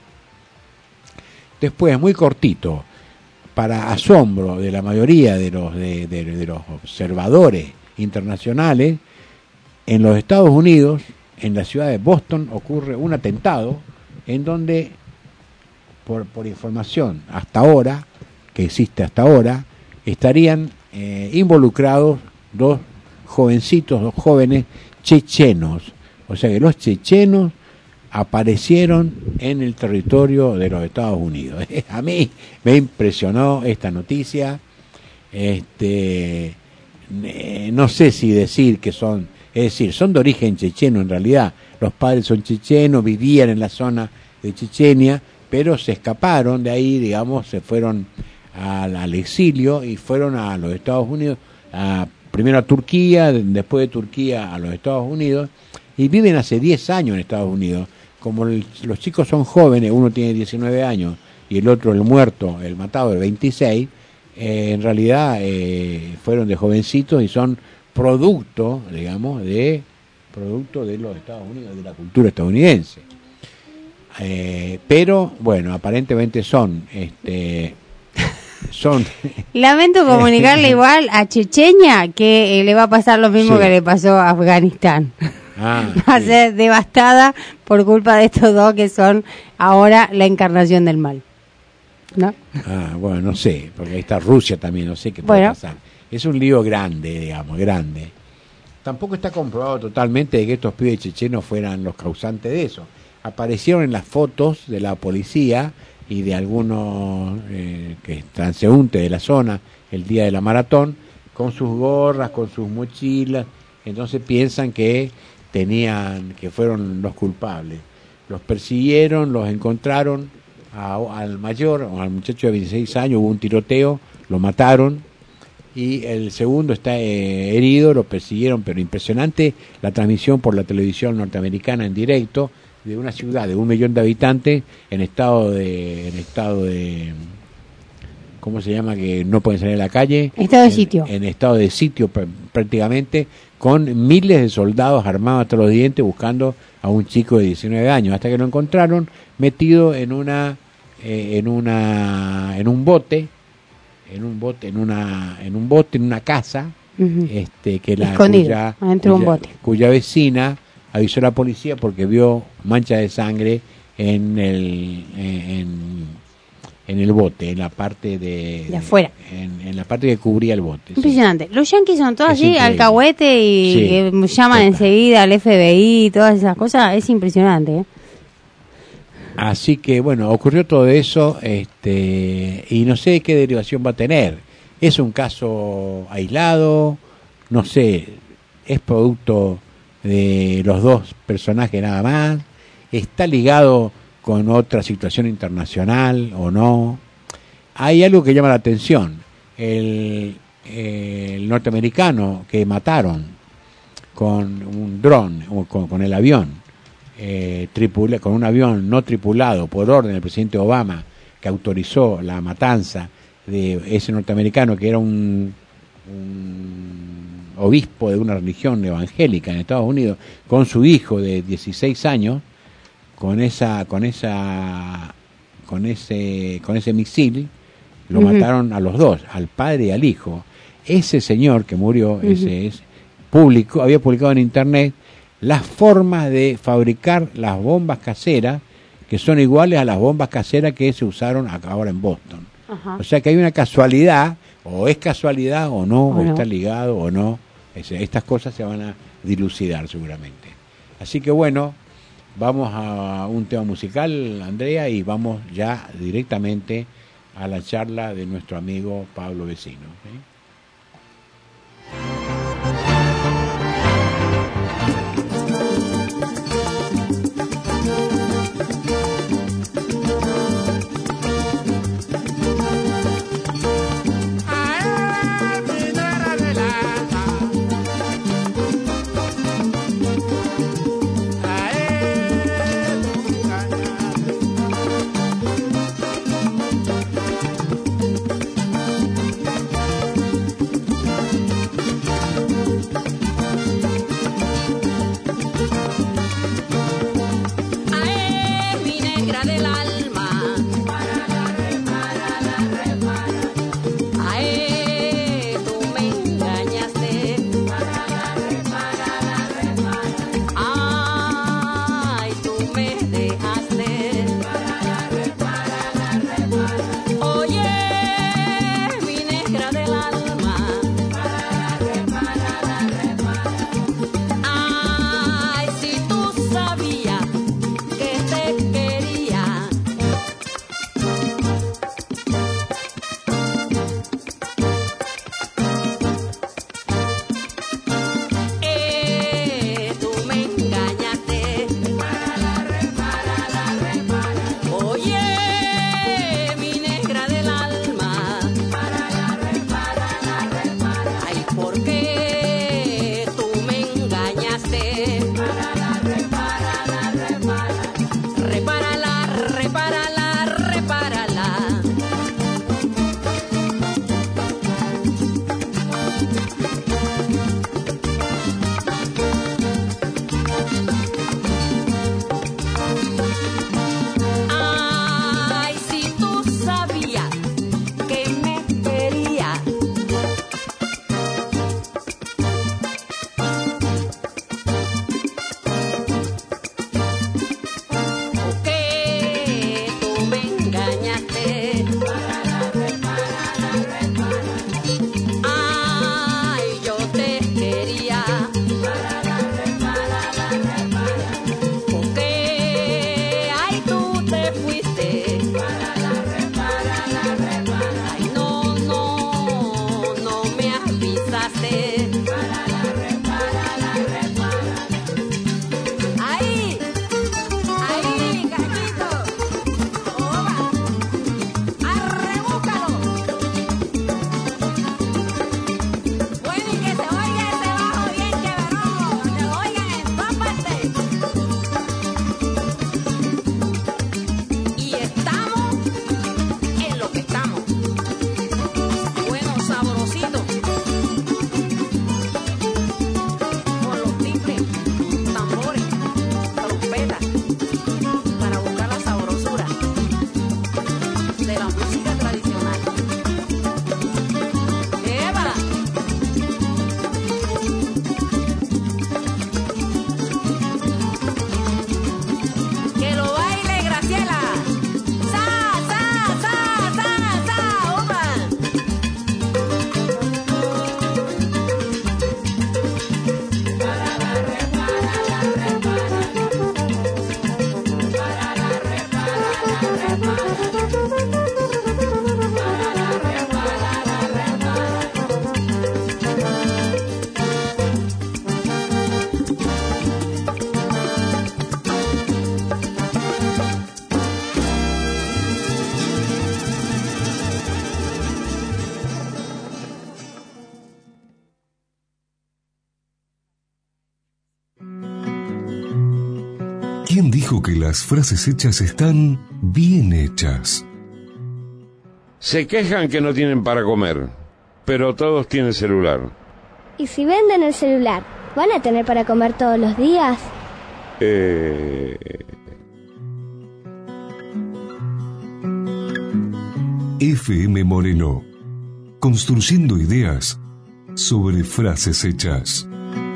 Después, muy cortito, para asombro de la mayoría de los de, de, de los observadores internacionales, en los Estados Unidos, en la ciudad de Boston, ocurre un atentado en donde, por, por información hasta ahora, que existe hasta ahora, estarían eh, involucrados dos jovencitos, dos jóvenes chechenos. O sea que los chechenos aparecieron en el territorio de los Estados Unidos. A mí me impresionó esta noticia. Este, eh, no sé si decir que son, es decir, son de origen checheno en realidad. Los padres son chechenos, vivían en la zona de Chechenia, pero se escaparon de ahí, digamos, se fueron al, al exilio y fueron a los Estados Unidos, a, primero a Turquía, después de Turquía a los Estados Unidos, y viven hace diez años en Estados Unidos. Como el, los chicos son jóvenes, uno tiene diecinueve años y el otro, el muerto, el matado, de veintiséis, eh, en realidad eh, fueron de jovencitos y son producto, digamos, de producto de los Estados Unidos, de la cultura estadounidense. Eh, pero bueno, aparentemente son este son lamento comunicarle igual a Chechenia que eh, le va a pasar lo mismo sí. que le pasó a Afganistán. Ah, va a sí. ser devastada por culpa de estos dos que son ahora la encarnación del mal, ¿no? Ah, bueno, no sé, porque ahí está Rusia también, no sé qué puede bueno. pasar. Es un lío grande, digamos, grande. Tampoco está comprobado totalmente de que estos pibes chechenos fueran los causantes de eso. Aparecieron en las fotos de la policía y de algunos eh, que transeúntes de la zona el día de la maratón, con sus gorras, con sus mochilas, entonces piensan que tenían, que fueron los culpables. Los persiguieron, los encontraron, a, al mayor, al muchacho de veintiséis años, hubo un tiroteo, lo mataron, y el segundo está eh, herido, lo persiguieron, pero impresionante la transmisión por la televisión norteamericana en directo, de una ciudad de un millón de habitantes en estado de en estado de ¿cómo se llama? Que no pueden salir a la calle. Estado de en, sitio. En estado de sitio prácticamente, con miles de soldados armados hasta los dientes buscando a un chico de diecinueve años, hasta que lo encontraron metido en una eh, en una en un bote, en un bote, en una en un bote en una casa, uh-huh. este que la escondido cuya, adentro de un cuya, bote. cuya vecina avisó a la policía porque vio mancha de sangre en el en, en el bote, en la parte de, de afuera, en, en la parte que cubría el bote. Impresionante. Sí. Los yanquis son todos es así, increíble. alcahuete y sí, que llaman total. enseguida al F B I y todas esas cosas, es impresionante. ¿eh? Así que bueno, ocurrió todo eso, este, y no sé qué derivación va a tener. Es un caso aislado, no sé, es producto de los dos personajes nada más, está ligado con otra situación internacional o no. Hay algo que llama la atención, el, el norteamericano que mataron con un dron, con, con el avión, eh, tripula, con un avión no tripulado por orden del presidente Obama, que autorizó la matanza de ese norteamericano que era un, un obispo de una religión evangélica en Estados Unidos, con su hijo de dieciséis años, con esa con esa con ese con ese misil lo uh-huh. mataron a los dos, al padre y al hijo. Ese señor que murió, uh-huh. ese es publicó, había publicado en internet las formas de fabricar las bombas caseras que son iguales a las bombas caseras que se usaron acá ahora en Boston. Uh-huh. O sea que hay una casualidad, o es casualidad o no, o, o no. está ligado o no. Estas cosas se van a dilucidar seguramente. Así que bueno, vamos a un tema musical, Andrea, y vamos ya directamente a la charla de nuestro amigo Pablo Vecino. ¿sí? ¿Quién dijo que las frases hechas están bien hechas? Se quejan que no tienen para comer, pero todos tienen celular. ¿Y si venden el celular, van a tener para comer todos los días? Eh... F M Moreno, construyendo ideas sobre frases hechas.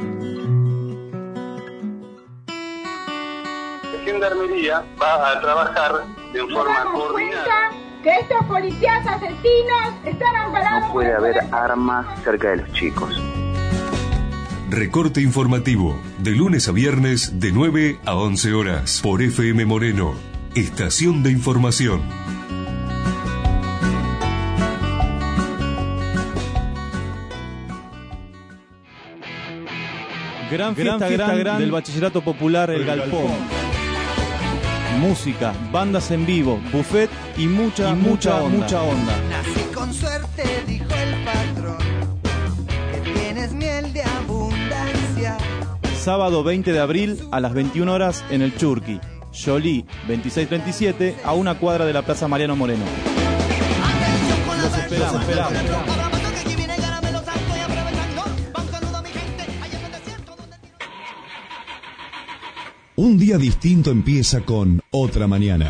Gendarmería va a trabajar de forma coordinada. Que estos policías asesinos están amparados. No puede haber armas cerca de los chicos. Recorte informativo, de lunes a viernes de nueve a once horas, por F M Moreno, estación de información. Gran fiesta, gran, fiesta gran del Bachillerato Popular El Galpón. Música, bandas en vivo, buffet y mucha, y mucha, mucha onda. mucha onda. Nací con suerte, dijo el patrón, que tienes miel de abundancia. Sábado veinte de abril a las veintiuna horas en el Churqui, Jolí veintiséis treinta y siete, a una cuadra de la Plaza Mariano Moreno. Los esperamos, los esperamos. Un día distinto empieza con Otra Mañana.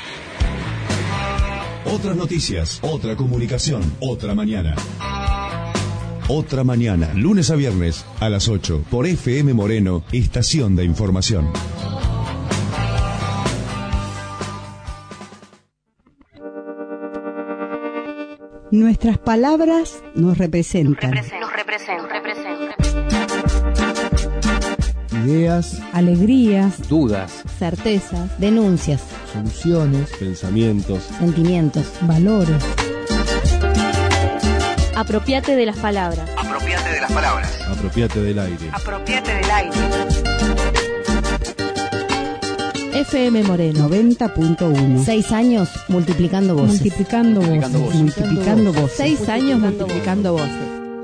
Otras noticias, otra comunicación, otra mañana. Otra Mañana, lunes a viernes a las ocho, por F M Moreno, estación de información. Nuestras palabras nos representan. Nos representan, representan. Ideas, alegrías, dudas, certezas, denuncias, soluciones, pensamientos, sentimientos, valores. Apropiate de las palabras. Apropiate de las palabras. Apropiate del aire. Apropiate del aire. F M Moreno noventa punto uno. Seis años multiplicando voces. Multiplicando voces. Multiplicando voces. Multiplicando voces. Seis años multiplicando voces.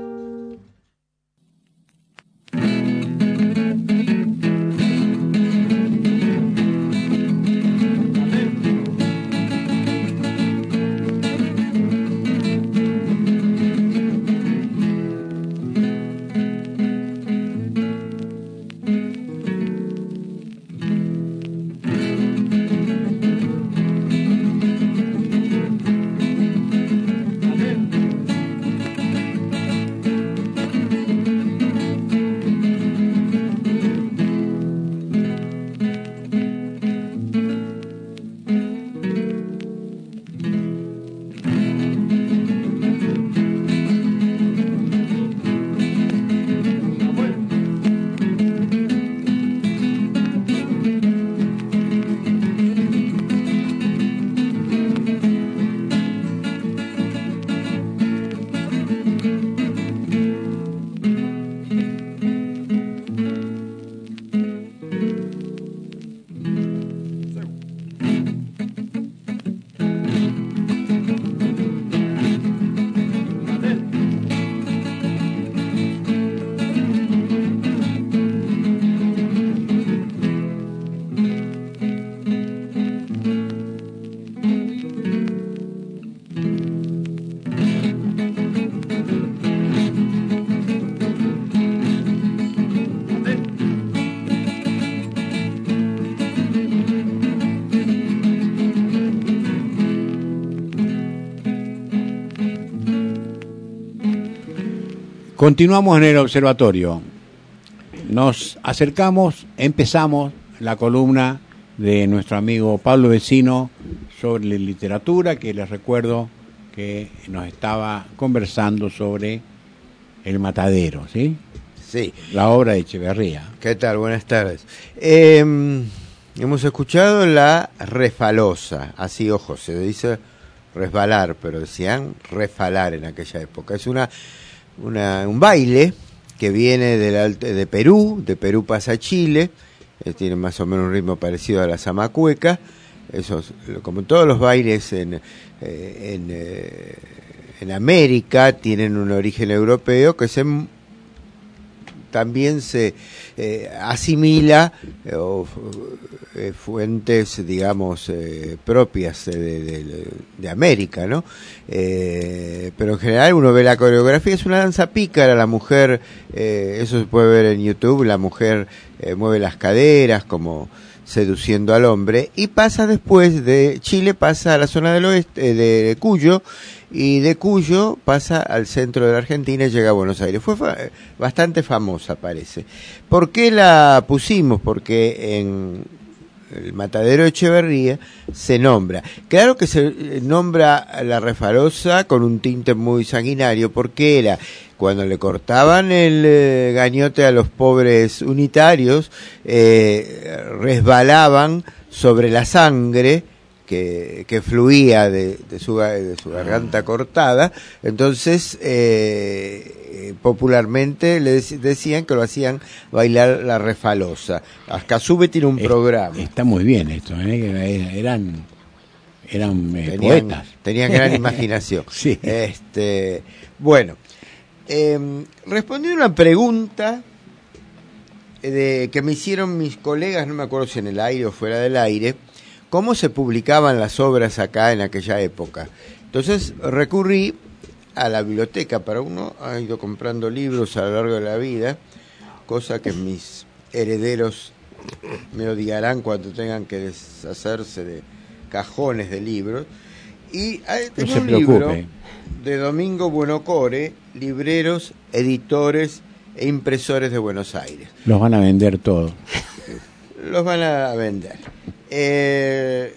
Continuamos en el observatorio. Nos acercamos, empezamos la columna de nuestro amigo Pablo Vecino sobre literatura, que les recuerdo que nos estaba conversando sobre El Matadero, ¿sí? Sí. La obra de Echeverría. ¿Qué tal? Buenas tardes. Eh, hemos escuchado La Refalosa, así, ojo, se dice resbalar, pero decían refalar en aquella época. Es una, una un baile que viene de, de Perú, de Perú pasa a Chile, eh, tiene más o menos un ritmo parecido a la zamacueca, esos, como todos los bailes en, eh, en, eh, en América tienen un origen europeo que se también se eh, asimila eh, o, eh, fuentes, digamos, eh, propias de, de, de América, ¿no? Eh, pero en general uno ve la coreografía, es una danza pícara, la mujer, eh, eso se puede ver en YouTube, la mujer eh, mueve las caderas como seduciendo al hombre, y pasa después de Chile, pasa a la zona del oeste, de Cuyo, y de Cuyo pasa al centro de la Argentina y llega a Buenos Aires. Fue fa bastante famosa, parece. ¿Por qué la pusimos? Porque en el Matadero de Echeverría se nombra. Claro que se nombra la Refalosa con un tinte muy sanguinario, porque era cuando le cortaban el eh, gañote a los pobres unitarios, eh, resbalaban sobre la sangre que, que fluía de, de, su, de su garganta cortada. Entonces eh, popularmente le decían que lo hacían bailar la Refalosa. Ascasube tiene un es, programa. Está muy bien esto, ¿eh? eran eran eh, tenían, poetas. Tenían gran imaginación. Sí. Este, bueno, eh, respondiendo a una pregunta de, que me hicieron mis colegas, no me acuerdo si en el aire o fuera del aire, cómo se publicaban las obras acá en aquella época. Entonces recurrí a la biblioteca. Para uno ha ido comprando libros a lo largo de la vida, cosa que mis herederos me odiarán cuando tengan que deshacerse de cajones de libros. Y tengo no un se libro preocupe. de Domingo Buenocore, Libreros, Editores e Impresores de Buenos Aires. Los van a vender todo. Los van a vender. Eh,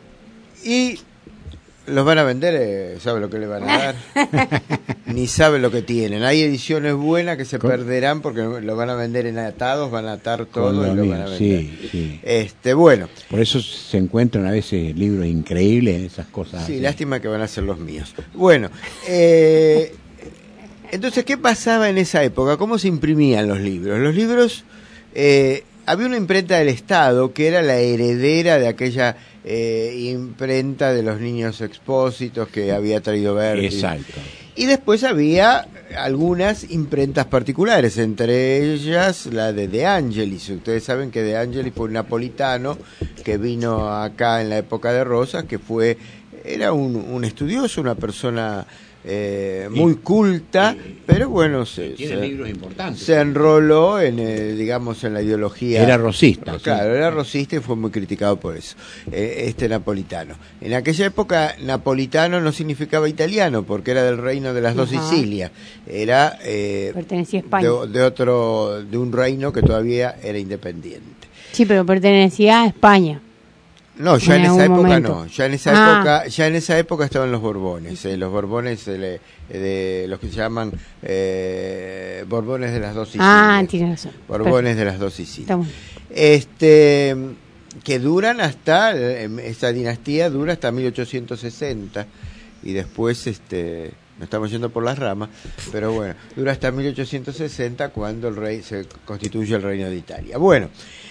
y los van a vender, eh, ¿sabe lo que le van a dar? Ni sabe lo que tienen. Hay ediciones buenas que se ¿Con? perderán porque lo van a vender enlatados, van a atar todo y lo van a vender. Sí, sí. Este, bueno. Por eso se encuentran a veces libros increíbles, esas cosas. Sí, así. lástima que van a ser los míos. Bueno, eh, entonces, ¿qué pasaba en esa época? ¿Cómo se imprimían los libros? Los libros... Eh, había una imprenta del Estado que era la heredera de aquella eh, imprenta de los niños expósitos que había traído Verdi. Exacto. Y después había algunas imprentas particulares, entre ellas la de De Angelis. Ustedes saben que De Angelis fue un napolitano que vino acá en la época de Rosas, que fue era un, un estudioso, una persona eh, muy culta, pero bueno, se, tiene se, libros importantes. Se enroló en, eh, digamos, en la ideología. Era rosista. Claro, sí. era rosista y fue muy criticado por eso, eh, este napolitano. En aquella época, napolitano no significaba italiano, porque era del reino de las dos Ajá. Sicilias. Era eh, pertenecía a España. De, de otro, de un reino que todavía era independiente. Sí, pero pertenecía a España. No, ya en, en esa época momento. no, ya en esa Ah. época, ya en esa época estaban los Borbones, eh, los Borbones de, de, de los que se llaman eh, Borbones de las dos Sicilias. Ah, tienes razón. Borbones de las dos Sicilias. Estamos... Este, que duran hasta, esta dinastía dura hasta mil ochocientos sesenta y después, este, nos estamos yendo por las ramas, pero bueno, dura hasta mil ochocientos sesenta cuando el rey se constituye el Reino de Italia. Bueno,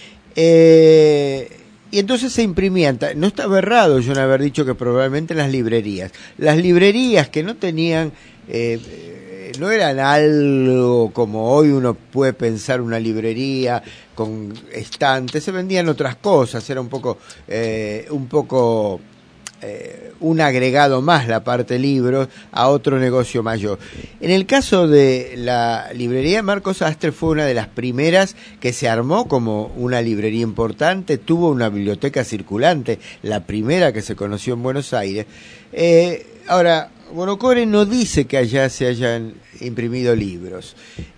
eh, y entonces se imprimían, no estaba errado yo en haber dicho que probablemente en las librerías, las librerías que no tenían, eh, no eran algo como hoy uno puede pensar una librería con estantes, se vendían otras cosas, era un poco, eh, un poco eh, un agregado más la parte libros a otro negocio mayor. En el caso de la librería, Marcos Astre fue una de las primeras que se armó como una librería importante, tuvo una biblioteca circulante, la primera que se conoció en Buenos Aires. Eh, ahora, Buenocore no dice que allá se hayan imprimido libros,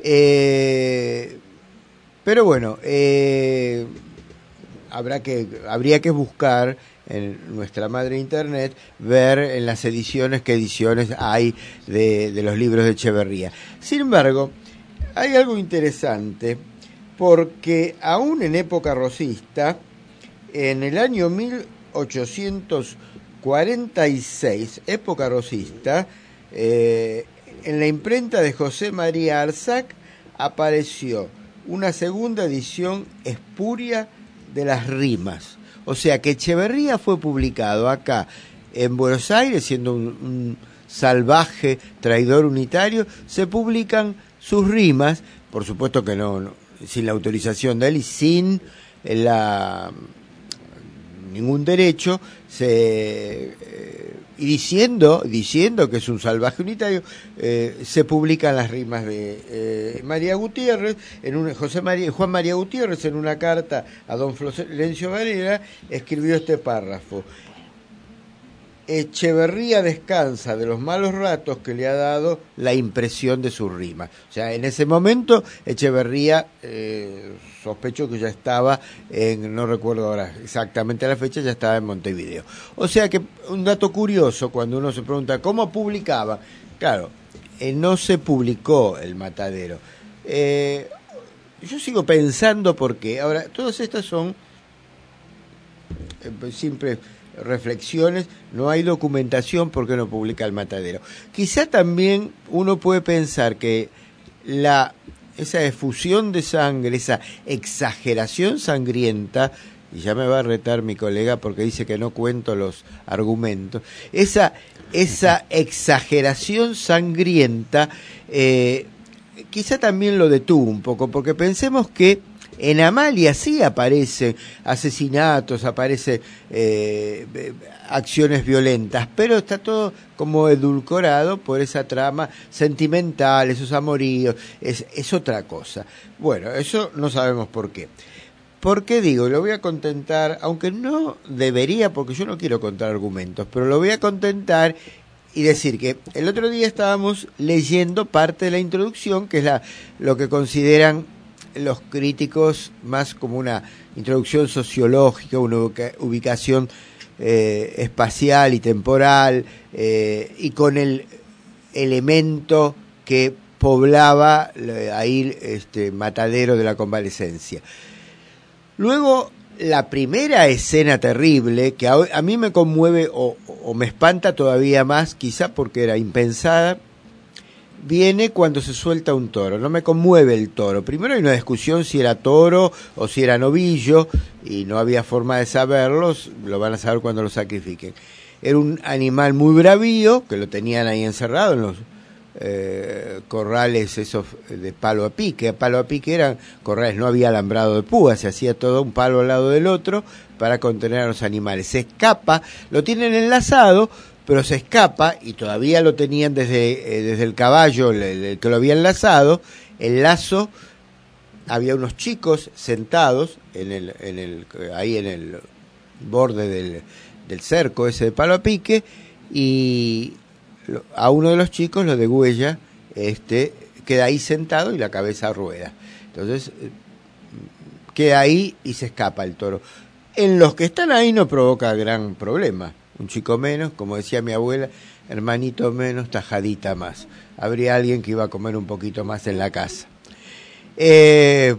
eh, pero bueno, eh, habrá que, habría que buscar en nuestra madre internet, ver en las ediciones qué ediciones hay de, de los libros de Echeverría. Sin embargo, hay algo interesante, porque aún en época rosista, en el año mil ochocientos cuarenta y seis, época rosista, eh, en la imprenta de José María Arzac apareció una segunda edición espuria de las rimas. O sea que Echeverría fue publicado acá en Buenos Aires, siendo un, un salvaje traidor unitario, se publican sus rimas, por supuesto que no, no sin la autorización de él y sin la ningún derecho, se eh, y diciendo diciendo que es un salvaje unitario, eh, se publican las rimas de eh, María Gutiérrez, en un, José María, Juan María Gutiérrez, en una carta a don Florencio Varela, escribió este párrafo: Echeverría descansa de los malos ratos que le ha dado la impresión de su rima. O sea, en ese momento Echeverría, eh, sospecho que ya estaba en, no recuerdo ahora exactamente la fecha, ya estaba en Montevideo. O sea que un dato curioso, cuando uno se pregunta cómo publicaba, claro, eh, no se publicó El Matadero. Eh, yo sigo pensando porque, ahora, todas estas son eh, simples reflexiones, no hay documentación porque no publica El Matadero. Quizá también uno puede pensar que la esa efusión de sangre, esa exageración sangrienta, y ya me va a retar mi colega porque dice que no cuento los argumentos, esa esa exageración sangrienta eh, quizá también lo detuvo un poco, porque pensemos que en Amalia sí aparecen asesinatos, aparecen eh, acciones violentas, pero está todo como edulcorado por esa trama sentimental, esos amoríos, es, es otra cosa. Bueno, eso no sabemos por qué. ¿Por qué digo? Lo voy a contentar, aunque no debería, porque yo no quiero contar argumentos, pero lo voy a contentar y decir que el otro día estábamos leyendo parte de la introducción, que es la, lo que consideran los críticos más como una introducción sociológica, una ubicación eh, espacial y temporal, eh, y con el elemento que poblaba ahí este Matadero de la Convalecencia. Luego, la primera escena terrible, que a, a mí me conmueve o, o me espanta todavía más, quizá porque era impensada, viene cuando se suelta un toro. No me conmueve el toro. Primero hay una discusión si era toro o si era novillo, y no había forma de saberlos, lo van a saber cuando lo sacrifiquen. Era un animal muy bravío, que lo tenían ahí encerrado en los eh, corrales esos de palo a pique. Palo a pique eran corrales, no había alambrado de púa, se hacía todo un palo al lado del otro para contener a los animales. Se escapa, lo tienen enlazado, pero se escapa, y todavía lo tenían desde, eh, desde el caballo, el, el que lo había enlazado, el lazo, había unos chicos sentados en el, en el, ahí en el borde del, del cerco ese de palo a pique, y a uno de los chicos lo degüella, este, queda ahí sentado y la cabeza rueda. Entonces, queda ahí y se escapa el toro. En los que están ahí no provoca gran problema. Un chico menos, como decía mi abuela, hermanito menos, tajadita más. Habría alguien que iba a comer un poquito más en la casa. Eh,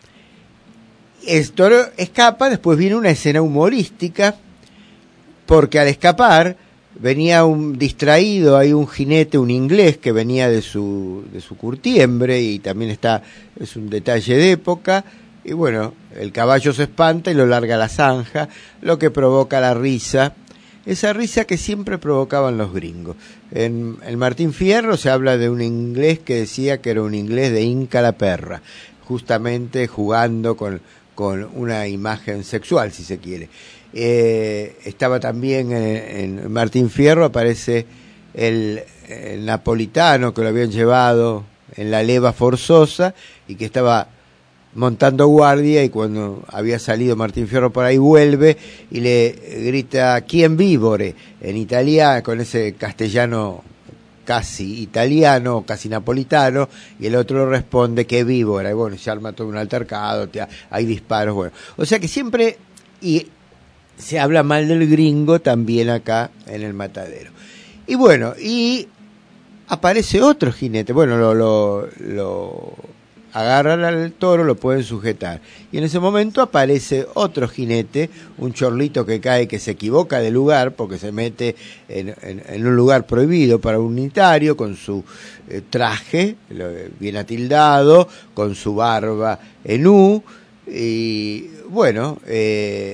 el toro escapa, después viene una escena humorística, porque al escapar venía un distraído, hay un jinete, un inglés que venía de su, de su curtiembre, y también está, es un detalle de época, y bueno, el caballo se espanta y lo larga a la zanja, lo que provoca la risa. Esa risa que siempre provocaban los gringos. En el Martín Fierro se habla de un inglés que decía que era un inglés de Inca la perra, justamente jugando con, con una imagen sexual, si se quiere. Eh, estaba también en, en Martín Fierro, aparece el, el napolitano que lo habían llevado en la leva forzosa y que estaba montando guardia, y cuando había salido Martín Fierro por ahí vuelve y le grita "¿Quién vivore?" en italiano, con ese castellano casi italiano, casi napolitano, y el otro responde "¿Qué víbora?" Y bueno, se arma todo un altercado, te, hay disparos, bueno. O sea que siempre, y se habla mal del gringo también acá en El Matadero. Y bueno, y aparece otro jinete, bueno, lo... lo, lo agarran al toro, lo pueden sujetar, y en ese momento aparece otro jinete, un chorlito que cae, que se equivoca de lugar porque se mete en, en, en un lugar prohibido para un unitario, con su eh, traje bien atildado, con su barba en U, y bueno, eh,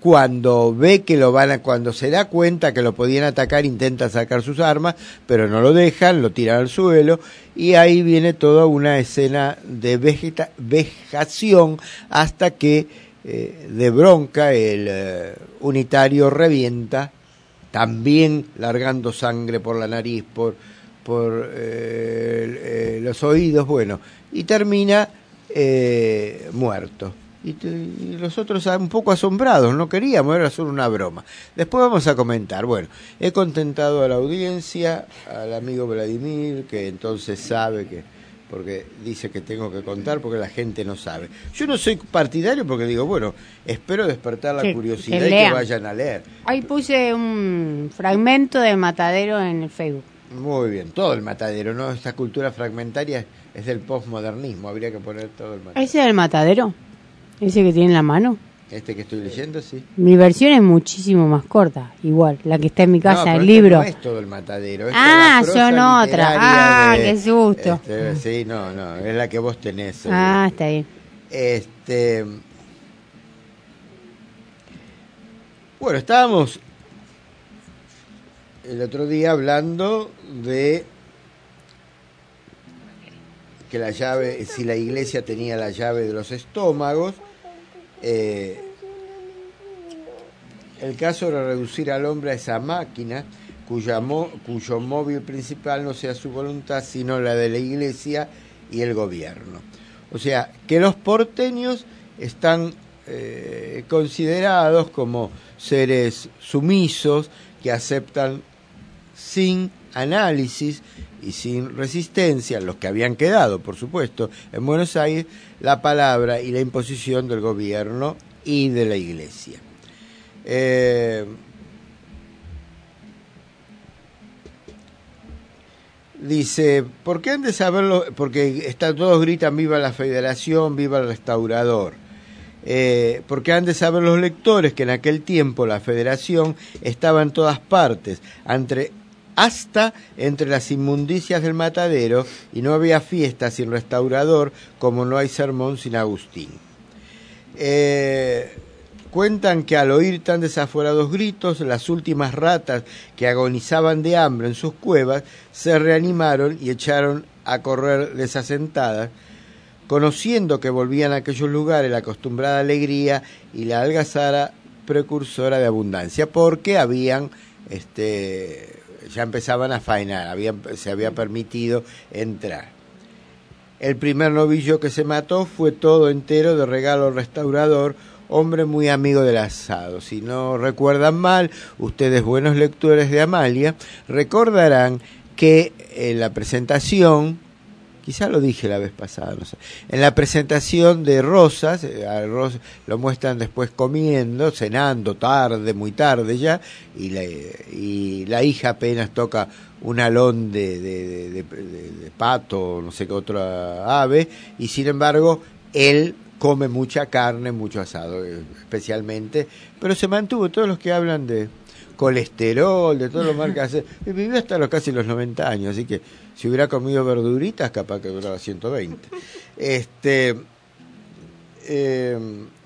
cuando ve que lo van a, cuando se da cuenta que lo podían atacar, intenta sacar sus armas, pero no lo dejan, lo tiran al suelo, y ahí viene toda una escena de vegeta, vejación hasta que eh, de bronca el eh, unitario revienta, también largando sangre por la nariz, por, por eh, eh, los oídos, bueno, y termina eh, muerto. Y, te, y los otros un poco asombrados, no queríamos, era solo una broma. Después vamos a comentar. Bueno, he contentado a la audiencia, al amigo Vladimir, que entonces sabe que, porque dice que tengo que contar, porque la gente no sabe. Yo no soy partidario porque digo, bueno, espero despertar la que, curiosidad que y que vayan a leer. Ahí puse un fragmento del Matadero en el Facebook. Muy bien, todo el Matadero, ¿no? Esta cultura fragmentaria es del postmodernismo, habría que poner todo el Matadero. ¿Ese es el Matadero? ¿Ese que tiene en la mano? Este que estoy leyendo, sí. Mi versión es muchísimo más corta, igual, la que está en mi casa, no, el libro. No es todo el Matadero. Ah, son otra. Ah, de, qué susto. Este, sí, no, no, es la que vos tenés. Ah, está bien. Este, bueno, estábamos el otro día hablando de que la llave, si la iglesia tenía la llave de los estómagos. Eh, el caso era reducir al hombre a esa máquina cuya mo, cuyo móvil principal no sea su voluntad sino la de la iglesia y el gobierno. O sea, que los porteños están eh, considerados como seres sumisos que aceptan sin análisis y sin resistencia, los que habían quedado, por supuesto, en Buenos Aires, la palabra y la imposición del gobierno y de la iglesia. Eh, dice, ¿por qué han de saberlo? Porque está, todos gritan viva la Federación, viva el Restaurador. Eh, porque han de saber los lectores que en aquel tiempo la Federación estaba en todas partes, entre hasta entre las inmundicias del Matadero, y no había fiesta sin Restaurador, como no hay sermón sin Agustín. Eh, cuentan que al oír tan desaforados gritos, las últimas ratas que agonizaban de hambre en sus cuevas se reanimaron y echaron a correr desasentadas, conociendo que volvían a aquellos lugares la acostumbrada alegría y la algazara precursora de abundancia, porque habían este ya empezaban a faenar, habían, se había permitido entrar. El primer novillo que se mató fue todo entero de regalo al Restaurador, hombre muy amigo del asado. Si no recuerdan mal, ustedes buenos lectores de Amalia, recordarán que en la presentación, quizá lo dije la vez pasada, no sé, en la presentación de Rosas, a Rosas lo muestran después comiendo, cenando tarde, muy tarde ya, y la, y la hija apenas toca un alón de, de, de, de, de, de pato, no sé qué otra ave, y sin embargo él come mucha carne, mucho asado, especialmente, pero se mantuvo. Todos los que hablan de colesterol, de todo lo mal que hace, vivió hasta los casi los noventa años, así que si hubiera comido verduritas, capaz que duraba ciento veinte. Este, eh,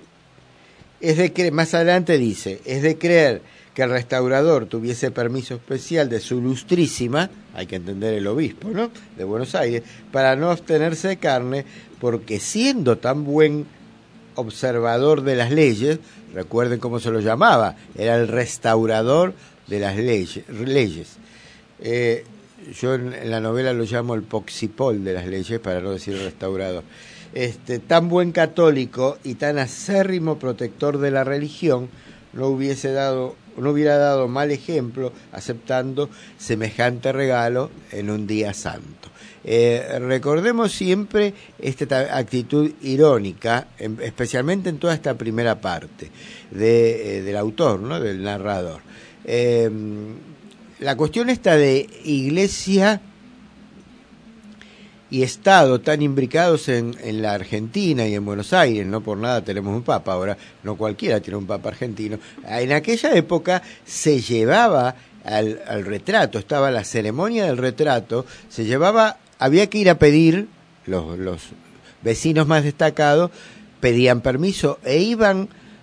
es de cre- más adelante dice, es de creer que el Restaurador tuviese permiso especial de su ilustrísima, hay que entender el obispo, ¿no?, de Buenos Aires, para no abstenerse de carne, porque siendo tan buen observador de las leyes, recuerden cómo se lo llamaba, era el restaurador de las leyes. leyes. Eh, yo en, en la novela lo llamo el poxipol de las leyes, para no decir restaurador. Este, tan buen católico y tan acérrimo protector de la religión, no hubiese dado, no hubiera dado mal ejemplo aceptando semejante regalo en un día santo. Eh, recordemos siempre esta actitud irónica, en, especialmente en toda esta primera parte de, eh, del autor, ¿no?, del narrador. Eh, la cuestión esta de iglesia y Estado tan imbricados en, en la Argentina y en Buenos Aires, no por nada tenemos un papa, ahora no cualquiera tiene un papa argentino. En aquella época se llevaba al, al retrato, estaba la ceremonia del retrato, se llevaba, había que ir a pedir, los, los vecinos más destacados pedían permiso e iban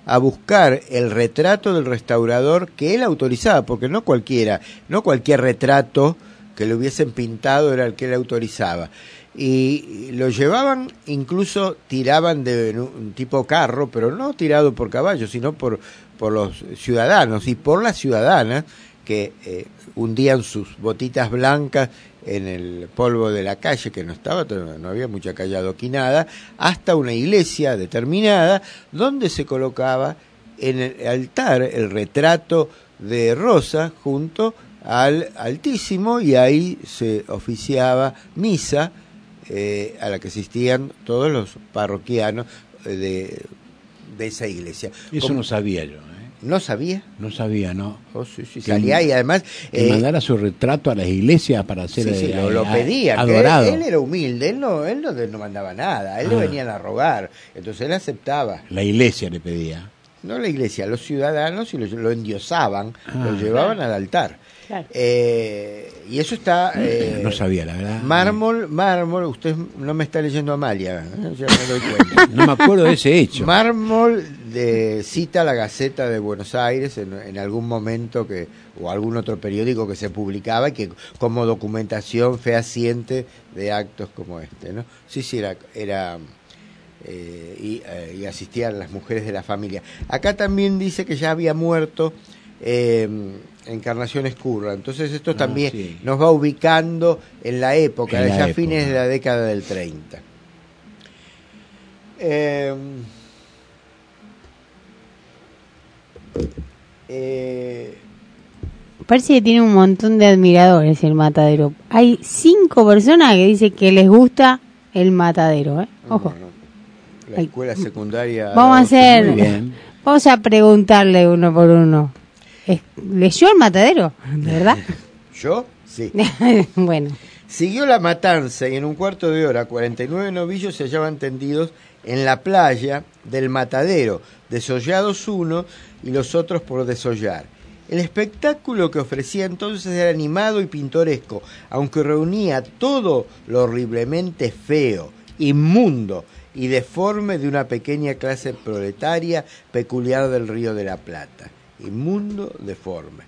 a buscar el retrato del restaurador que él autorizaba, porque no cualquiera, no cualquier retrato que le hubiesen pintado era el que él autorizaba. Y lo llevaban, incluso tiraban de un tipo carro, pero no tirado por caballos, sino por, por los ciudadanos y por las ciudadanas que eh, hundían sus botitas blancas en el polvo de la calle, que no estaba, no había mucha calle adoquinada, hasta una iglesia determinada, donde se colocaba en el altar el retrato de Rosa junto al Altísimo, y ahí se oficiaba misa, eh, a la que asistían todos los parroquianos de, de esa iglesia. Eso Como, no sabía yo. ¿No sabía? No sabía, ¿no. Oh, sí, sí, salía y además... Que eh, mandara su retrato a las iglesias para hacer... Sí, sí, eh, lo, lo a- pedían. Adorado. Él, él era humilde, él no, él no, no mandaba nada, a él Ah. le venían a rogar, entonces él aceptaba. La iglesia le pedía. No la iglesia, los ciudadanos, y lo, lo endiosaban, Ah. lo llevaban al altar. Claro. Eh, y eso está... eh, No sabía, la verdad. Mármol, mármol, usted no me está leyendo Amalia, ¿eh? Ya me doy cuenta. No me acuerdo de ese hecho. Mármol de, cita la Gaceta de Buenos Aires en, en algún momento que o algún otro periódico que se publicaba y que como documentación fehaciente de actos como este, ¿no? Sí, sí, era... era eh, y, eh, y asistían las mujeres de la familia. Acá también dice que ya había muerto eh, Encarnación Escurra, entonces esto Ah, también sí. nos va ubicando en la época, En la ya época. fines de la década del treinta. Eh, eh, Parece que tiene un montón de admiradores el Matadero. Hay cinco personas que dicen que les gusta el Matadero, ¿eh? Ojo. la escuela secundaria... Vamos a hacer... Muy bien. Vamos a preguntarle uno por uno. Es- ¿Leyó el Matadero? ¿De verdad? ¿Yo? Sí. Bueno. Siguió la matanza y en un cuarto de hora cuarenta y nueve novillos se hallaban tendidos en la playa del Matadero, desollados unos y los otros por desollar. El espectáculo que ofrecía entonces era animado y pintoresco, aunque reunía todo lo horriblemente feo, inmundo y deforme de una pequeña clase proletaria peculiar del Río de la Plata. Inmundo, deforme.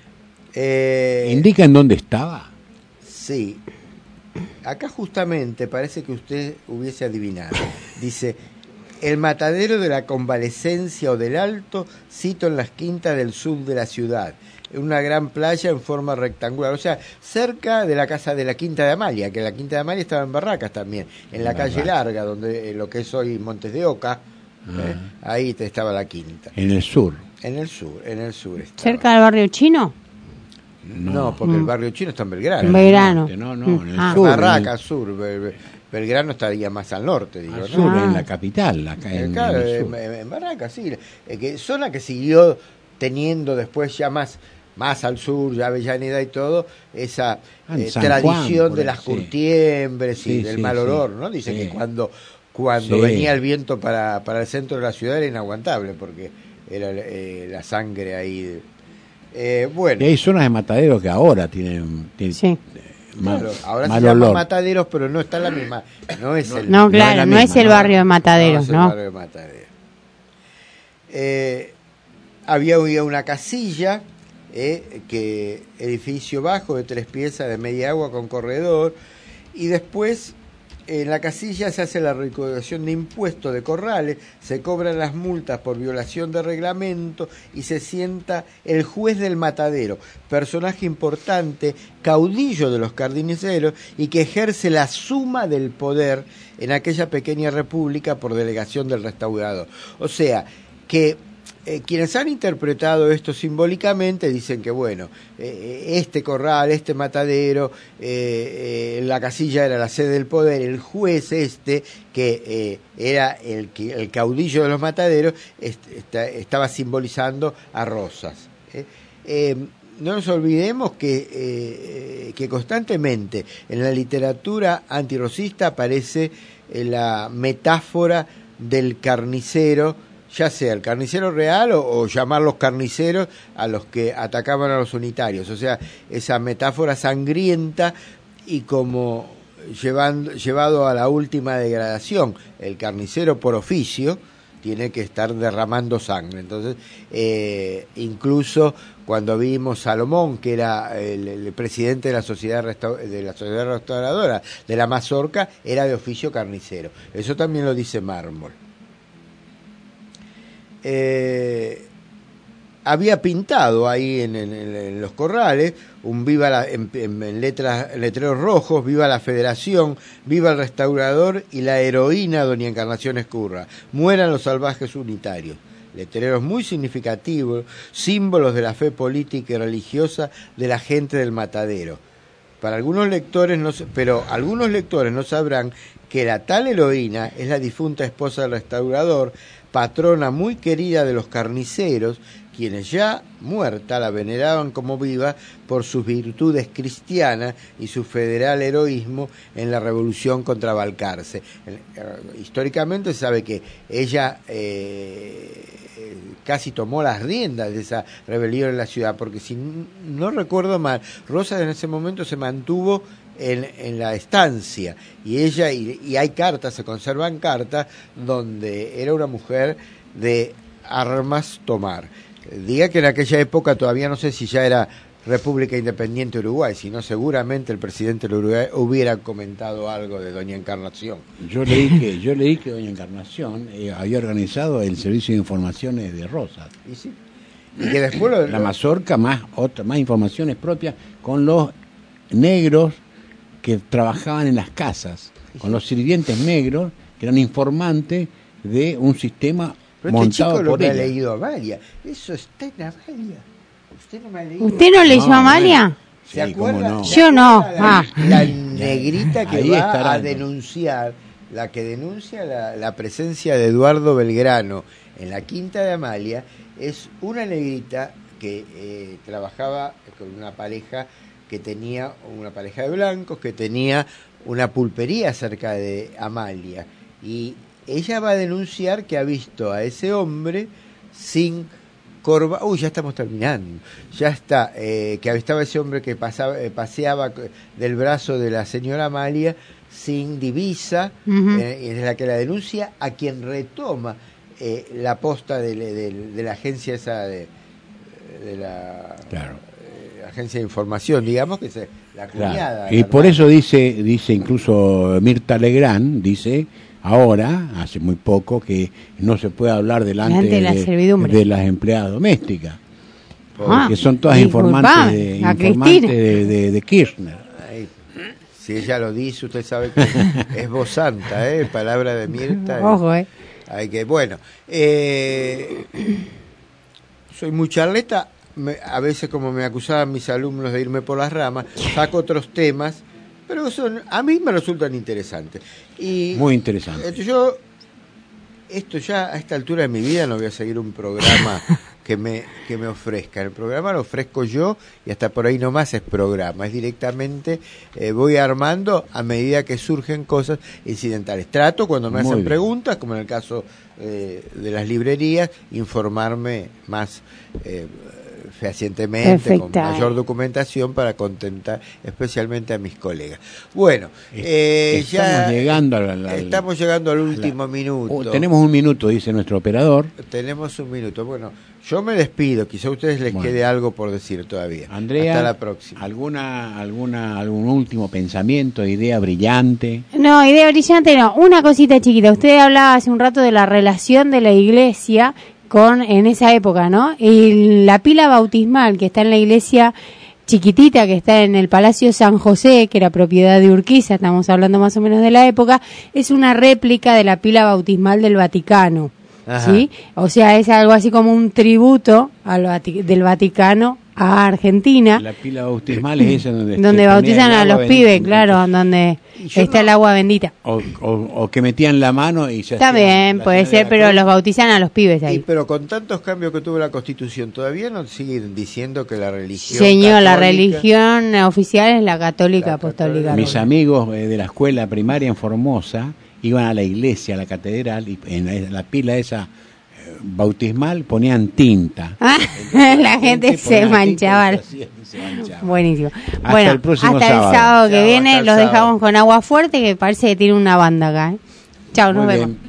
Eh, ¿Indica en dónde estaba? Sí. Acá justamente parece que usted hubiese adivinado. Dice, el Matadero de la Convalecencia o del Alto, cito en las quintas del sur de la ciudad. Una gran playa en forma rectangular, o sea, cerca de la casa de la Quinta de Amalia, que la Quinta de Amalia estaba en Barracas también, en la calle Larga, donde eh, lo que es hoy Montes de Oca, eh, ahí te estaba la Quinta. En el sur. En el sur, en el sur. estaba. ¿Cerca del barrio chino? No, porque el barrio chino está en Belgrano. En Belgrano. No, no, Mm. en el Ah. sur. Barracas, sur. Bel- Bel- Belgrano estaría más al norte, digo. Al ¿no? sur, en la capital, acá en, Claro, en el en, sur. en Barracas, sí. Eh, que zona que siguió teniendo después ya más más al sur, ya Avellaneda y todo, esa Ah, en eh, San tradición Juan, por de ahí, las sí. curtiembres y Sí, del sí, mal sí. olor, ¿no? Dicen Sí. que cuando cuando Sí. venía el viento para, para el centro de la ciudad era inaguantable, porque era eh, la sangre ahí. de- eh, bueno. Y hay zonas de Matadero que ahora tienen, tienen eh, mal, Claro, ahora mal se llaman olor. mataderos, pero no está la misma. No es el, No, claro, no es el barrio de Mataderos, es el ¿no? barrio de Mataderos. Eh, había había una casilla, eh, que edificio bajo de tres piezas de media agua con corredor, y después en la casilla se hace la recaudación de impuestos de corrales, se cobran las multas por violación de reglamento y se sienta el juez del matadero, personaje importante, caudillo de los carniceros y que ejerce la suma del poder en aquella pequeña república por delegación del restaurador. O sea, que eh, quienes han interpretado esto simbólicamente dicen que, bueno, eh, este corral, este matadero, eh, eh, la casilla era la sede del poder, el juez este, que eh, era el, que- el caudillo de los mataderos, est- esta- estaba simbolizando a Rosas. ¿eh? Eh, no nos olvidemos que, eh, que constantemente en la literatura antirrosista aparece eh, la metáfora del carnicero, ya sea el carnicero real o, o llamarlos carniceros a los que atacaban a los unitarios. O sea, esa metáfora sangrienta y como llevando, llevado a la última degradación, el carnicero por oficio tiene que estar derramando sangre. Entonces, eh, incluso cuando vimos Salomón, que era el, el presidente de la sociedad resta- de la sociedad restauradora de la Mazorca, era de oficio carnicero. Eso también lo dice Mármol. Eh, había pintado ahí en, en, en los corrales un viva la, en, en letras, letreros rojos: viva la Federación, viva el restaurador y la heroína doña Encarnación Escurra, mueran los salvajes unitarios. Letreros muy significativos, símbolos de la fe política y religiosa de la gente del Matadero. Para algunos lectores, no, pero algunos lectores no sabrán que la tal heroína es la difunta esposa del restaurador, patrona muy querida de los carniceros, quienes ya muerta la veneraban como viva por sus virtudes cristianas y su federal heroísmo en la revolución contra Balcarce. Históricamente se sabe que ella eh, casi tomó las riendas de esa rebelión en la ciudad, porque si no recuerdo mal, Rosas en ese momento se mantuvo en, en la estancia, y ella, y, y hay cartas, se conservan cartas, donde era una mujer de armas tomar. Diga que en aquella época todavía no sé si ya era República Independiente Uruguay, si no seguramente el presidente del Uruguay hubiera comentado algo de doña Encarnación. Yo leí que yo leí que doña Encarnación eh, había organizado el servicio de informaciones de Rosas. Y sí. Y que después lo, la Mazorca, más otra, más informaciones propias con los negros que trabajaban en las casas, con los sirvientes negros que eran informantes de un sistema pero montado este chico lo por ha ella. leído Amalia. Eso está en Amalia. Usted no me ha leído. ¿Usted no leyó No, Amalia? ¿Se Sí, acuerda? cómo no. ¿Se Yo no. acuerda La, Ah. la negrita que Ahí va estará. a denunciar, la que denuncia la, la presencia de Eduardo Belgrano en la quinta de Amalia, es una negrita que eh, trabajaba con una pareja que tenía, una pareja de blancos que tenía una pulpería cerca de Amalia, y ella va a denunciar que ha visto a ese hombre sin corba, uy, ya estamos terminando, ya está, eh, que estaba ese hombre que pasaba, eh, paseaba del brazo de la señora Amalia sin divisa, Uh-huh. eh, es la que la denuncia, a quien retoma eh, la posta de, de, de la agencia esa de, de la Claro. eh, agencia de información, digamos, que es la cuñada. Claro. Y por eso dice, dice incluso Mirta Legrand, dice ahora, hace muy poco, que no se puede hablar delante, Delante de la de, servidumbre. de las empleadas domésticas, Ah, que son todas disculpa, informantes, de, a informantes Cristina. de, de, de Kirchner. Ay, si ella lo dice, usted sabe que es voz santa, ¿eh? Palabra de Mirta. Ojo, eh. Hay que, bueno, eh, soy muy charleta, me, a veces como me acusaban mis alumnos de irme por las ramas, saco otros temas, pero son, a mí me resultan interesantes. Y Muy interesante. eh, yo, esto ya a esta altura de mi vida no voy a seguir un programa que me, que me ofrezca. El programa lo ofrezco yo y hasta por ahí nomás es programa, es directamente, eh, voy armando a medida que surgen cosas incidentales. Trato cuando me Muy hacen bien. preguntas, como en el caso eh, de las librerías, informarme más eh, fehacientemente, con Perfecto. mayor documentación para contentar especialmente a mis colegas. Bueno, eh, Estamos ya llegando al, al- estamos llegando al último Oh, minuto. tenemos un minuto, dice nuestro operador. Tenemos un minuto. Bueno, yo me despido. Quizá a ustedes les Bueno. quede algo por decir todavía. Andrea, Hasta la próxima. ¿alguna, alguna, algún último pensamiento, idea brillante? No, idea brillante no. Una cosita chiquita. Usted hablaba hace un rato de la relación de la iglesia con, en esa época, ¿no? Y la pila bautismal que está en la iglesia chiquitita, que está en el Palacio San José, que era propiedad de Urquiza, estamos hablando más o menos de la época, es una réplica de la pila bautismal del Vaticano. Ajá. ¿Sí? O sea, es algo así como un tributo al Vati- del Vaticano a Argentina. La pila bautismal es esa donde, Donde se bautizan ponía a el los agua pibes, bendita. claro, donde yo está no- el agua bendita. O, o, o que metían la mano y se hacían También la puede señal de ser, la pero cruz. los bautizan a los pibes Y, ahí. pero con tantos cambios que tuvo la Constitución, todavía no siguen diciendo que la religión Señor, la católica- religión oficial es la católica apostólica. Mis amigos eh, de la escuela primaria en Formosa iban a la iglesia, a la catedral, y en la pila esa eh, bautismal ponían tinta. Ah, la gente se ponía manchaba. tinta y se hacía- y se manchaba. Buenísimo. Hasta Bueno, el próximo hasta sábado. el sábado que Chao, viene hasta el los sábado. dejamos con agua fuerte, que parece que tiene una banda acá. ¿eh? Chao, nos Muy vemos. bien.